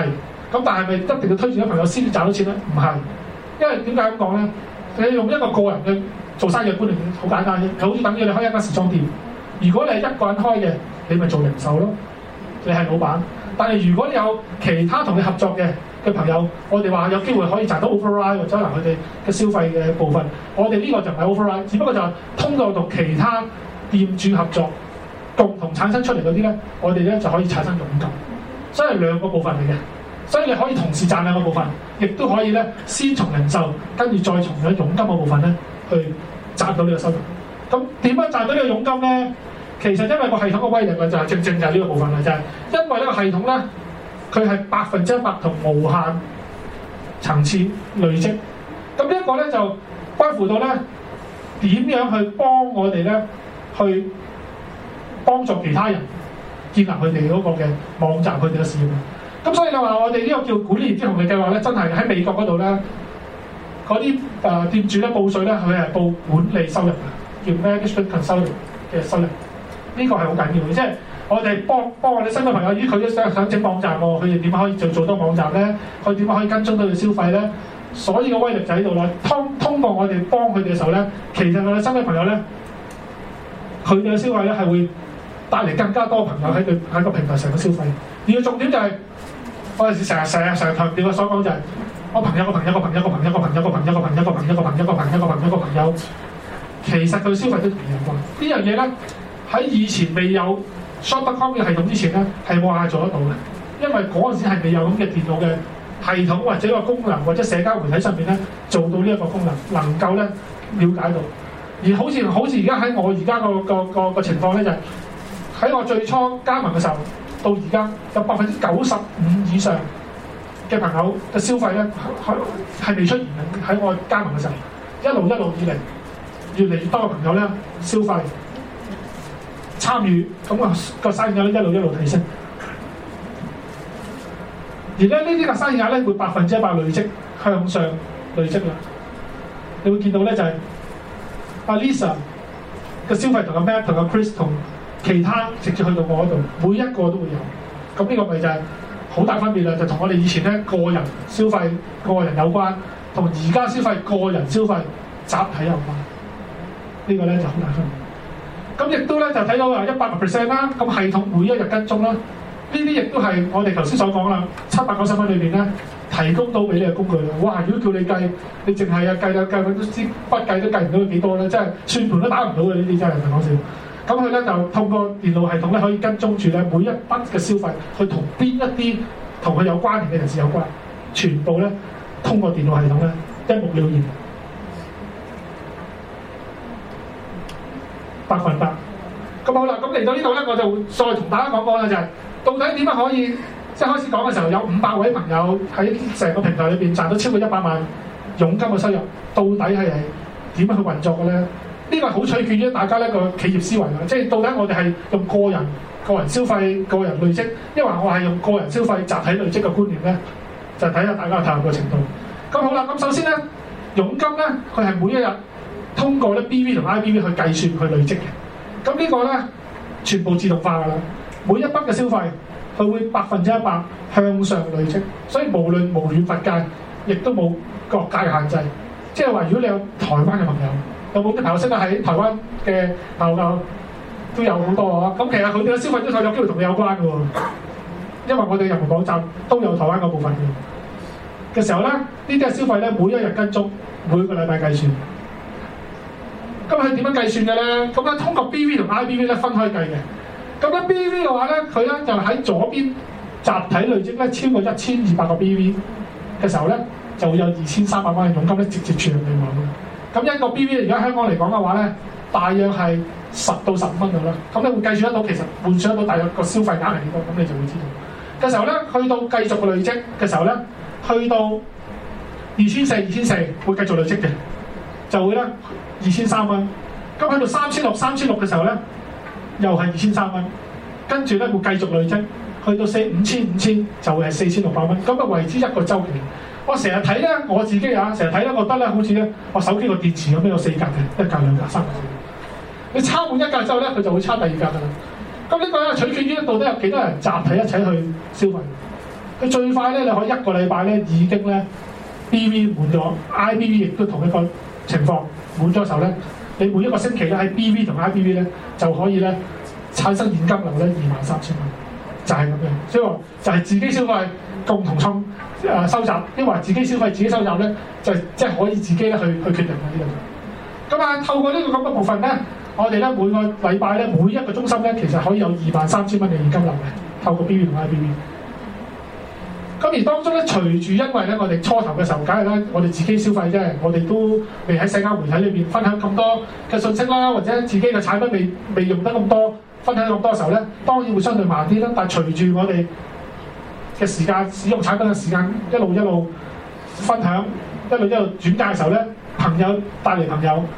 咁但係咪一定要推薦咗朋友先賺到錢咧？唔係，因為點解咁講咧？你用一個個人嘅做生意嘅觀念，好簡單啫，好似等於你開一間時裝店。如果你係一個人開嘅，你咪做零售咯，你係老闆。但係如果你有其他同你合作嘅嘅朋友，我哋話有機會可以賺到 override 或者可能佢哋嘅消費嘅部分，我哋呢個就唔係 override，只不過就係通過同其他店主合作，共同產生出嚟嗰啲咧，我哋咧就可以產生佣金。所以係兩個部分嚟嘅，所以你可以同時賺兩個部分，亦都可以咧先從零售，跟住再從咗佣金嘅部分咧去賺到呢個收入。咁點樣賺到呢個佣金咧？其實因為個系統嘅威力啊，就係正正就係呢個部分啦，就係因為呢個系統咧，佢係百分之一百同無限層次累積。咁呢一個咧就關乎到咧點樣去幫我哋咧去幫助其他人建立佢哋嗰個嘅網站，佢哋嘅事業。咁所以你話我哋呢個叫管理之紅利計劃咧，真係喺美國嗰度咧，嗰啲誒店主咧報稅咧，佢係報管理收入嘅，叫 management consulting 嘅收入。呢個係好緊要嘅，即係我哋幫幫我哋新嘅朋友，咦佢都想想整網站喎，佢哋點樣可以做做到網站咧？佢點樣可以跟蹤到佢消費咧？所以個威力就喺度啦。通通過我哋幫佢哋嘅時候咧，其實我哋新嘅朋友咧，佢哋嘅消費咧係會帶嚟更加多朋友喺佢喺個平台上嘅消費。而個重點就係、是、我哋成日成日成日強調嘅所講就係、是、我朋友個朋友個朋友個朋友個朋友個朋友個朋友個朋友個朋友個朋友個朋友個朋友，其實佢消費都同你有關。呢樣嘢咧。喺以前未有 shop dot com 嘅系統之前咧，係冇人做得到嘅，因為嗰陣時係未有咁嘅電腦嘅系統或者個功能或者社交媒體上面咧做到呢一個功能，能夠咧了解到。而好似好似而家喺我而家個個個個情況咧，就係、是、喺我最初加盟嘅時候，到而家有百分之九十五以上嘅朋友嘅消費咧係未出現嘅。喺我加盟嘅時候，一路一路以嚟，越嚟越多嘅朋友咧消費。參與咁啊個生意額咧一路一路提升，而咧呢啲個生意額咧會百分之一百累積向上累積啦。你會見到咧就係、是、阿 Lisa 嘅消費同阿 Matt 同阿 Chris 同其他直接去到我嗰度，每一個都會有。咁呢個咪就係好大分別啦，就同我哋以前咧個人消費個人有關，同而家消費個人消費集體有關。這個、呢個咧就好大分別。咁亦都咧就睇到啊一百個 percent 啦，咁系統每一日跟蹤啦，呢啲亦都係我哋頭先所講啦，七百九十蚊裏邊咧提供到俾你嘅工具啦。哇！如果叫你計，你淨係啊計啊計，佢都知筆計都計唔到幾多咧，真係算盤都打唔到嘅呢啲真係唔係講笑。咁佢咧就透過電腦系統咧可以跟蹤住咧每一筆嘅消費，去同邊一啲同佢有關聯嘅人士有關，全部咧通過電腦系統咧一目了然。百分百咁好啦，咁嚟到呢度咧，我就再同大家講講啦，就係、是、到底點樣可以即係開始講嘅時候，有五百位朋友喺成個平台裏邊賺到超過一百萬佣金嘅收入，到底係係點樣去運作嘅咧？呢、這個好取決於大家呢個企業思維啦，即係到底我哋係用個人個人消費、個人累積，因為我係用個人消費集體累積嘅觀念咧，就睇下大家嘅投入嘅程度。咁好啦，咁首先咧，佣金咧，佢係每一日通過咧 B V 同 I B V 去計算去累積嘅。咁呢個咧全部自動化㗎啦，每一筆嘅消費佢會百分之一百向上累積，所以無論無遠弗屆，亦都冇國界限制。即係話，如果你有台灣嘅朋友，有冇啲朋友識得喺台灣嘅朋友都有好多啊。咁其實佢哋嘅消費都有機會同你有關嘅喎，因為我哋人民網站都有台灣嗰部分嘅嘅時候咧，呢啲嘅消費咧每一日跟蹤，每個禮拜計算。咁佢點樣計算嘅咧？咁咧通過 B V 同 I B V 咧分開計嘅。咁咧 B V 嘅話咧，佢咧就喺左邊集體累積咧超過一千二百個 B V 嘅時候咧，就會有二千三百蚊嘅佣金咧直接傳入你網嘅。咁一個 B V 而家香港嚟講嘅話咧，大約係十到十五蚊度啦。咁你會計算得到，其實換算得到大約個消費額係幾多，咁你就會知道。嘅時候咧，去到繼續累積嘅時候咧，去到二千四、二千四會繼續累積嘅，就會咧。二千三蚊，咁去到三千六、三千六嘅時候咧，又係二千三蚊，跟住咧會繼續累積，去到四五千、五千就會係四千六百蚊，咁啊為之一個週期。我成日睇咧，我自己啊，成日睇咧，覺得咧好似咧，我手機個電池咁樣有四格嘅，一格、兩格、三格。你插滿一格之後咧，佢就會插第二格噶啦。咁呢個咧取決於到底有幾多人集體一齊去消費。 佢最快咧，你可以一個禮拜咧已經咧 B V 滿咗 ，I B V 亦都同一個情況滿咗嘅時候咧，你每一個星期咧喺 B V 同 I B V 咧就可以咧產生現金流咧二萬三千蚊，就係、是、咁樣。所以話就係自己消費共同創誒、呃、收集，因為自己消費自己收集咧，就即係可以自己咧去去決定嘅呢度。咁啊，透過呢個咁嘅部分咧，我哋咧每個禮拜咧每一個中心咧，其實可以有二萬三千蚊嘅現金流嘅，透過 B V 同 I B V。咁而當中咧，隨住因為咧，我哋初頭嘅時候，梗係咧，我哋自己消費啫，我哋都未喺社交媒體裏邊分享咁多嘅信息啦，或者自己嘅產品未未用得咁多，分享咁多嘅時候咧，當然會相對慢啲啦。但係隨住我哋嘅時間使用產品嘅時間一路一路分享，一路一路轉介嘅時候咧，朋友帶嚟朋友，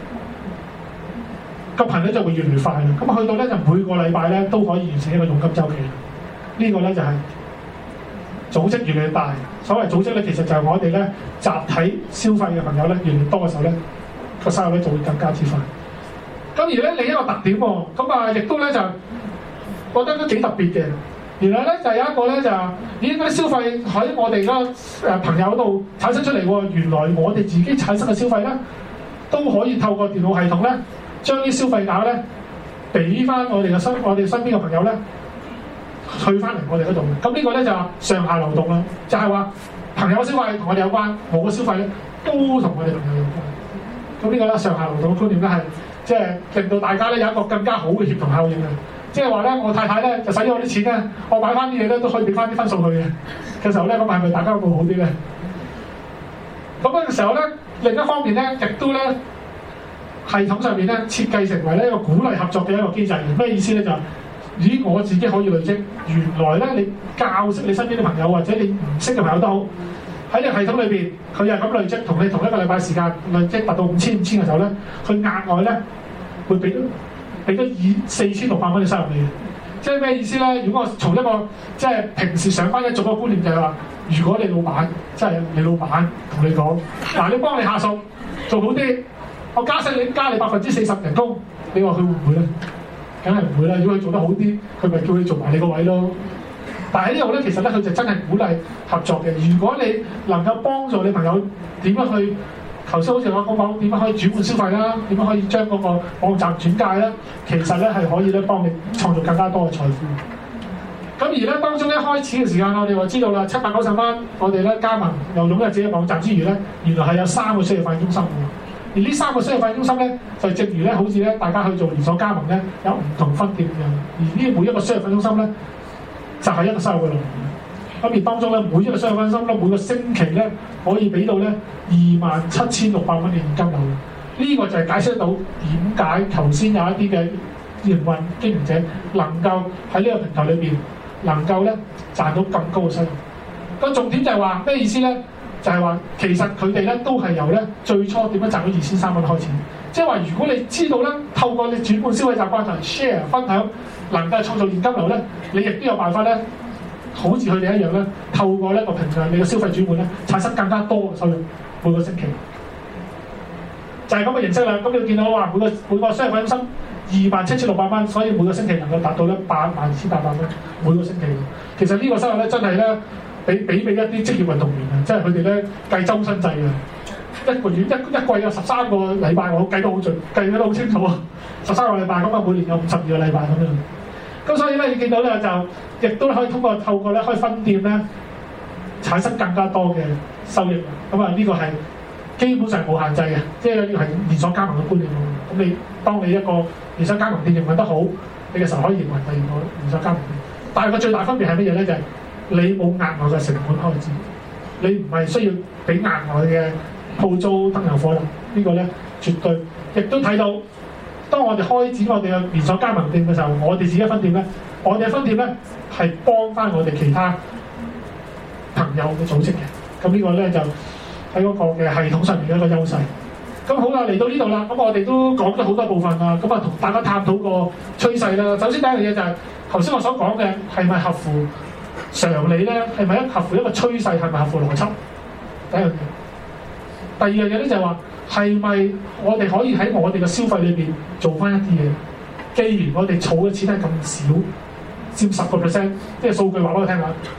個頻率就會越嚟越快啦。咁去到咧就每個禮拜咧都可以完成一個佣金週期。呢、這個咧就係、是。組織越嚟越大，所謂組織咧，其實就係我哋咧集體消費嘅朋友咧越嚟越多嘅時候咧，個收入咧就會更加之快。咁而咧另一個特點喎，咁啊亦都咧就覺得都幾特別嘅。原來咧就有一個咧就咦嗰啲消費喺我哋嗰誒朋友度產生出嚟喎。原來我哋自己產生嘅消費咧都可以透過電腦系統咧將啲消費額咧俾翻我哋嘅身我哋身邊嘅朋友咧。退翻嚟我哋嗰度，咁呢個咧就上下流動啦，就係、是、話朋友消費同我哋有關，我嘅消費咧都同我哋朋友有關。咁呢個咧上下流動嘅觀念咧係即係令到大家咧有一個更加好嘅協同效應啊！即係話咧，我太太咧就使咗我啲錢咧，我買翻啲嘢咧都可以俾翻啲分數佢嘅嘅時候咧，咁係咪大家會好啲咧？咁嗰個時候咧，另一方面咧，亦都咧系統上面咧設計成為呢一個鼓勵合作嘅一個機制。咩意思咧？就係咦，我自己可以累積。原來咧，你教識你身邊啲朋友，或者你唔識嘅朋友都好，喺呢個系統裏邊，佢係咁累積，同你同一個禮拜時間累積達到五千五千嘅時候咧，佢額外咧會俾俾咗二四千六百蚊嘅收入你嘅。即係咩意思咧？如果我從一個即係平時上班一族嘅觀念就係話，如果你老闆即係你老闆同你講，嗱，你幫你下屬做好啲，我加薪你加你百分之四十人工，你話佢會唔會咧？梗係唔會啦！如果佢做得好啲，佢咪叫你做埋你個位咯。但係喺呢度咧，其實咧佢就真係鼓勵合作嘅。如果你能夠幫助你朋友點樣去，頭先好似我講講點樣可以轉換消費啦，點樣可以將嗰個網站轉介啦，其實咧係可以咧幫你創造更加多嘅財富。咁而咧當中一開始嘅時間，我哋話知道啦，七百九十蚊，我哋咧加盟又擁有自己網站之餘咧，原來係有三個商業化中心嘅。而呢三個商業化中心咧，就正如咧，好似咧大家去做連鎖加盟咧，有唔同分店嘅。而呢每一個商業化中心咧，就係、是、一個收入嘅來源。咁而當中咧，每一個商業化中心咧，每個星期咧可以俾到咧二萬七千六百蚊嘅現金流。呢、這個就係解釋到點解頭先有一啲嘅營運經營者能夠喺呢個平台裏邊能夠咧賺到更高嘅收入。個重點就係話咩意思咧？就係話，其實佢哋咧都係由咧最初點樣賺到二千三蚊開始。即係話，如果你知道咧，透過你轉換消費習慣同 share 分享，能夠創造現金流咧，你亦都有辦法咧，好似佢哋一樣咧，透過呢個平常你嘅消費轉換咧，產生更加多嘅收入每個星期。就係咁嘅形式啦。咁你見到話每個每個商業中心二萬七千六百蚊，所以每個星期能夠達到咧八萬二千八百蚊每個星期。其實呢個收入咧真係咧。俾俾俾一啲職業運動員啊，即係佢哋咧計周薪制啊，一個月一一季有十三個禮拜，我計得好準，計得好清楚啊，十三個禮拜咁啊，每年有五十二個禮拜咁樣。咁所以咧，你見到咧就亦都可以通過透過咧開分店咧，產生更加多嘅收益。咁啊，呢個係基本上冇限制嘅，即係要係連鎖加盟嘅觀念。咁你當你一個連鎖加盟店營運得好，你嘅時候可以營運第二個連鎖加盟店。但係個最大分別係乜嘢咧？就係、是你冇額外嘅成本開支，你唔係需要俾額外嘅鋪租燈油火蠟，這個、呢個咧絕對亦都睇到。當我哋開展我哋嘅連鎖加盟店嘅時候，我哋自己分店咧，我哋嘅分店咧係幫翻我哋其他朋友嘅組織嘅。咁呢個咧就喺嗰個嘅系統上面嘅一個優勢。咁好啦，嚟到呢度啦，咁我哋都講咗好多部分啦，咁啊同大家探討個趨勢啦。首先第一樣嘢就係頭先我所講嘅係咪合乎常理咧？係咪一合乎一個趨勢？係咪合乎邏輯？第一樣嘢。第二樣嘢咧就係話，係咪我哋可以喺我哋嘅消費裏邊做翻一啲嘢？既然我哋儲嘅錢係咁少，佔十個 percent，即係數據話俾我聽下，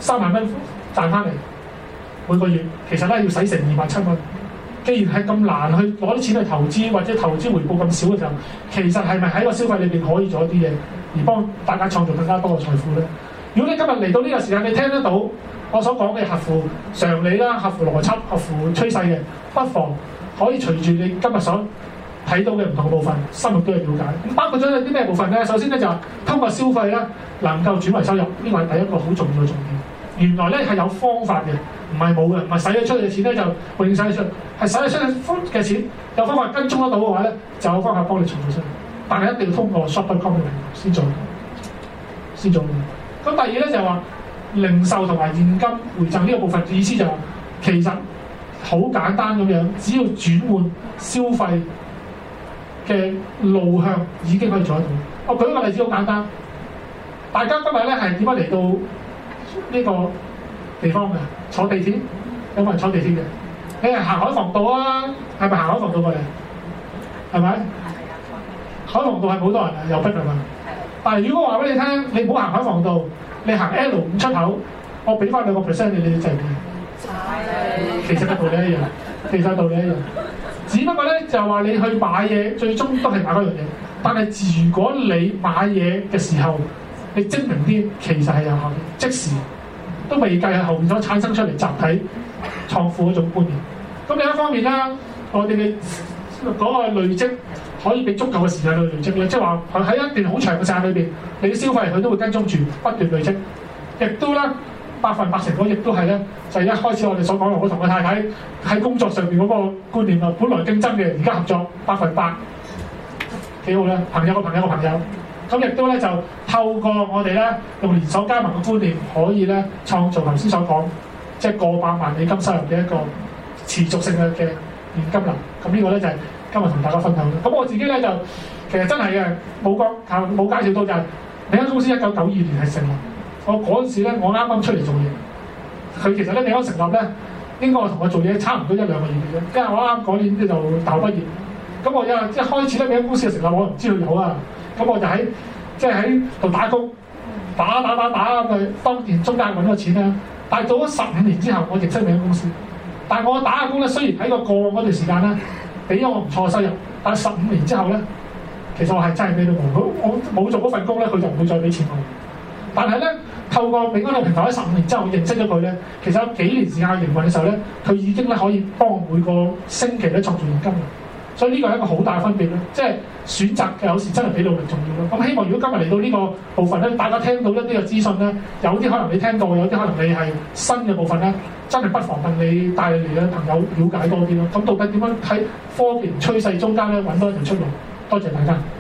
三萬蚊賺翻嚟每個月，其實咧要使成二萬七蚊。既然係咁難去攞啲錢去投資，或者投資回報咁少嘅時候，其實係咪喺個消費裏邊可以做一啲嘢，而幫大家創造更加多嘅財富咧？如果你今日嚟到呢個時間，你聽得到我所講嘅合乎常理啦、合乎邏輯、合乎趨勢嘅，不妨可以隨住你今日所睇到嘅唔同嘅部分，深入都去了解。咁包括咗有啲咩部分咧？首先咧就係通過消費咧能夠轉為收入，呢個係第一個好重要嘅重點。原來咧係有方法嘅，唔係冇嘅，唔係使咗出去嘅錢咧就永遠使咗出去，係使咗出去嘅錢有方法跟蹤得到嘅話咧，就有方法幫你創造出嚟。但係一定要通過 shop dot com 嘅平台先做，先做。咁第二咧就係話零售同埋現金回贈呢個部分，意思就係話其實好簡單咁樣，只要轉換消費嘅路向已經可以做得到。我舉一個例子好簡單，大家今日咧係點樣嚟到呢個地方嘅？坐地鐵，有冇人坐地鐵嘅？你係行海防道啊？係咪行海防道過嚟？係咪？海防道係好多人啊，又逼係嘛？但係如果我話俾你聽，你唔好行海防道，你行 L 五出口，我俾翻兩個 percent 你，你制唔制？其實個道理一樣，其實道理一樣。只不過咧就係話你去買嘢，最終都係買嗰樣嘢。但係如果你買嘢嘅時候，你精明啲，其實係有效嘅，即時都未計係後面所產生出嚟集體創富嗰種觀念。咁另一方面啦，我哋嘅嗰個累積可以俾足夠嘅時間去累積咧，即係話佢喺一段好長嘅時間裏邊，你嘅消費佢都會跟蹤住不斷累積，亦都咧百分百成果，亦都係咧就係、是、一開始我哋所講嘅，我同我太太喺工作上邊嗰個觀念啊，本來競爭嘅，而家合作百分百，幾好咧！朋友個朋友個朋友。咁亦都咧就透過我哋咧用連鎖加盟嘅觀念，可以咧創造頭先所講，即係過百萬美金收入嘅一個持續性嘅嘅現金流。咁呢個咧就係今日同大家分享嘅。咁我自己咧就其實真係嘅冇講冇介紹到就係另一間公司一九九二年係成立。我嗰陣時咧我啱啱出嚟做嘢，佢其實咧另一間成立咧應該我同我做嘢差唔多一兩個月嘅啫，因為我啱嗰年咧就大學畢業。咁我一一開始咧另一間公司嘅成立，我唔知道有啊。咁我就喺即係喺度打工，打打打打咁去當然中間揾咗錢啦。但係到咗十五年之後，我認識另一間公司。但係我打嘅工咧，雖然喺個過往嗰段時間咧，俾咗我唔錯嘅收入，但係十五年之後咧，其實我係真係咩都冇。我冇做嗰份工咧，佢就唔會再俾錢我。但係咧，透過永安嘅平台喺十五年之後認識咗佢咧，其實有幾年時間營運嘅時候咧，佢已經咧可以幫每個星期咧創造現金。所以呢個係一個好大嘅分別咯，即係選擇嘅有時真係比努力重要咯。咁希望如果今日嚟到呢個部分咧，大家聽到一啲嘅資訊咧，有啲可能你聽過，有啲可能你係新嘅部分咧，真係不妨問你帶嚟嘅朋友了解多啲咯。咁到底點樣喺科技趨勢中間咧揾多一條出路？多謝大家。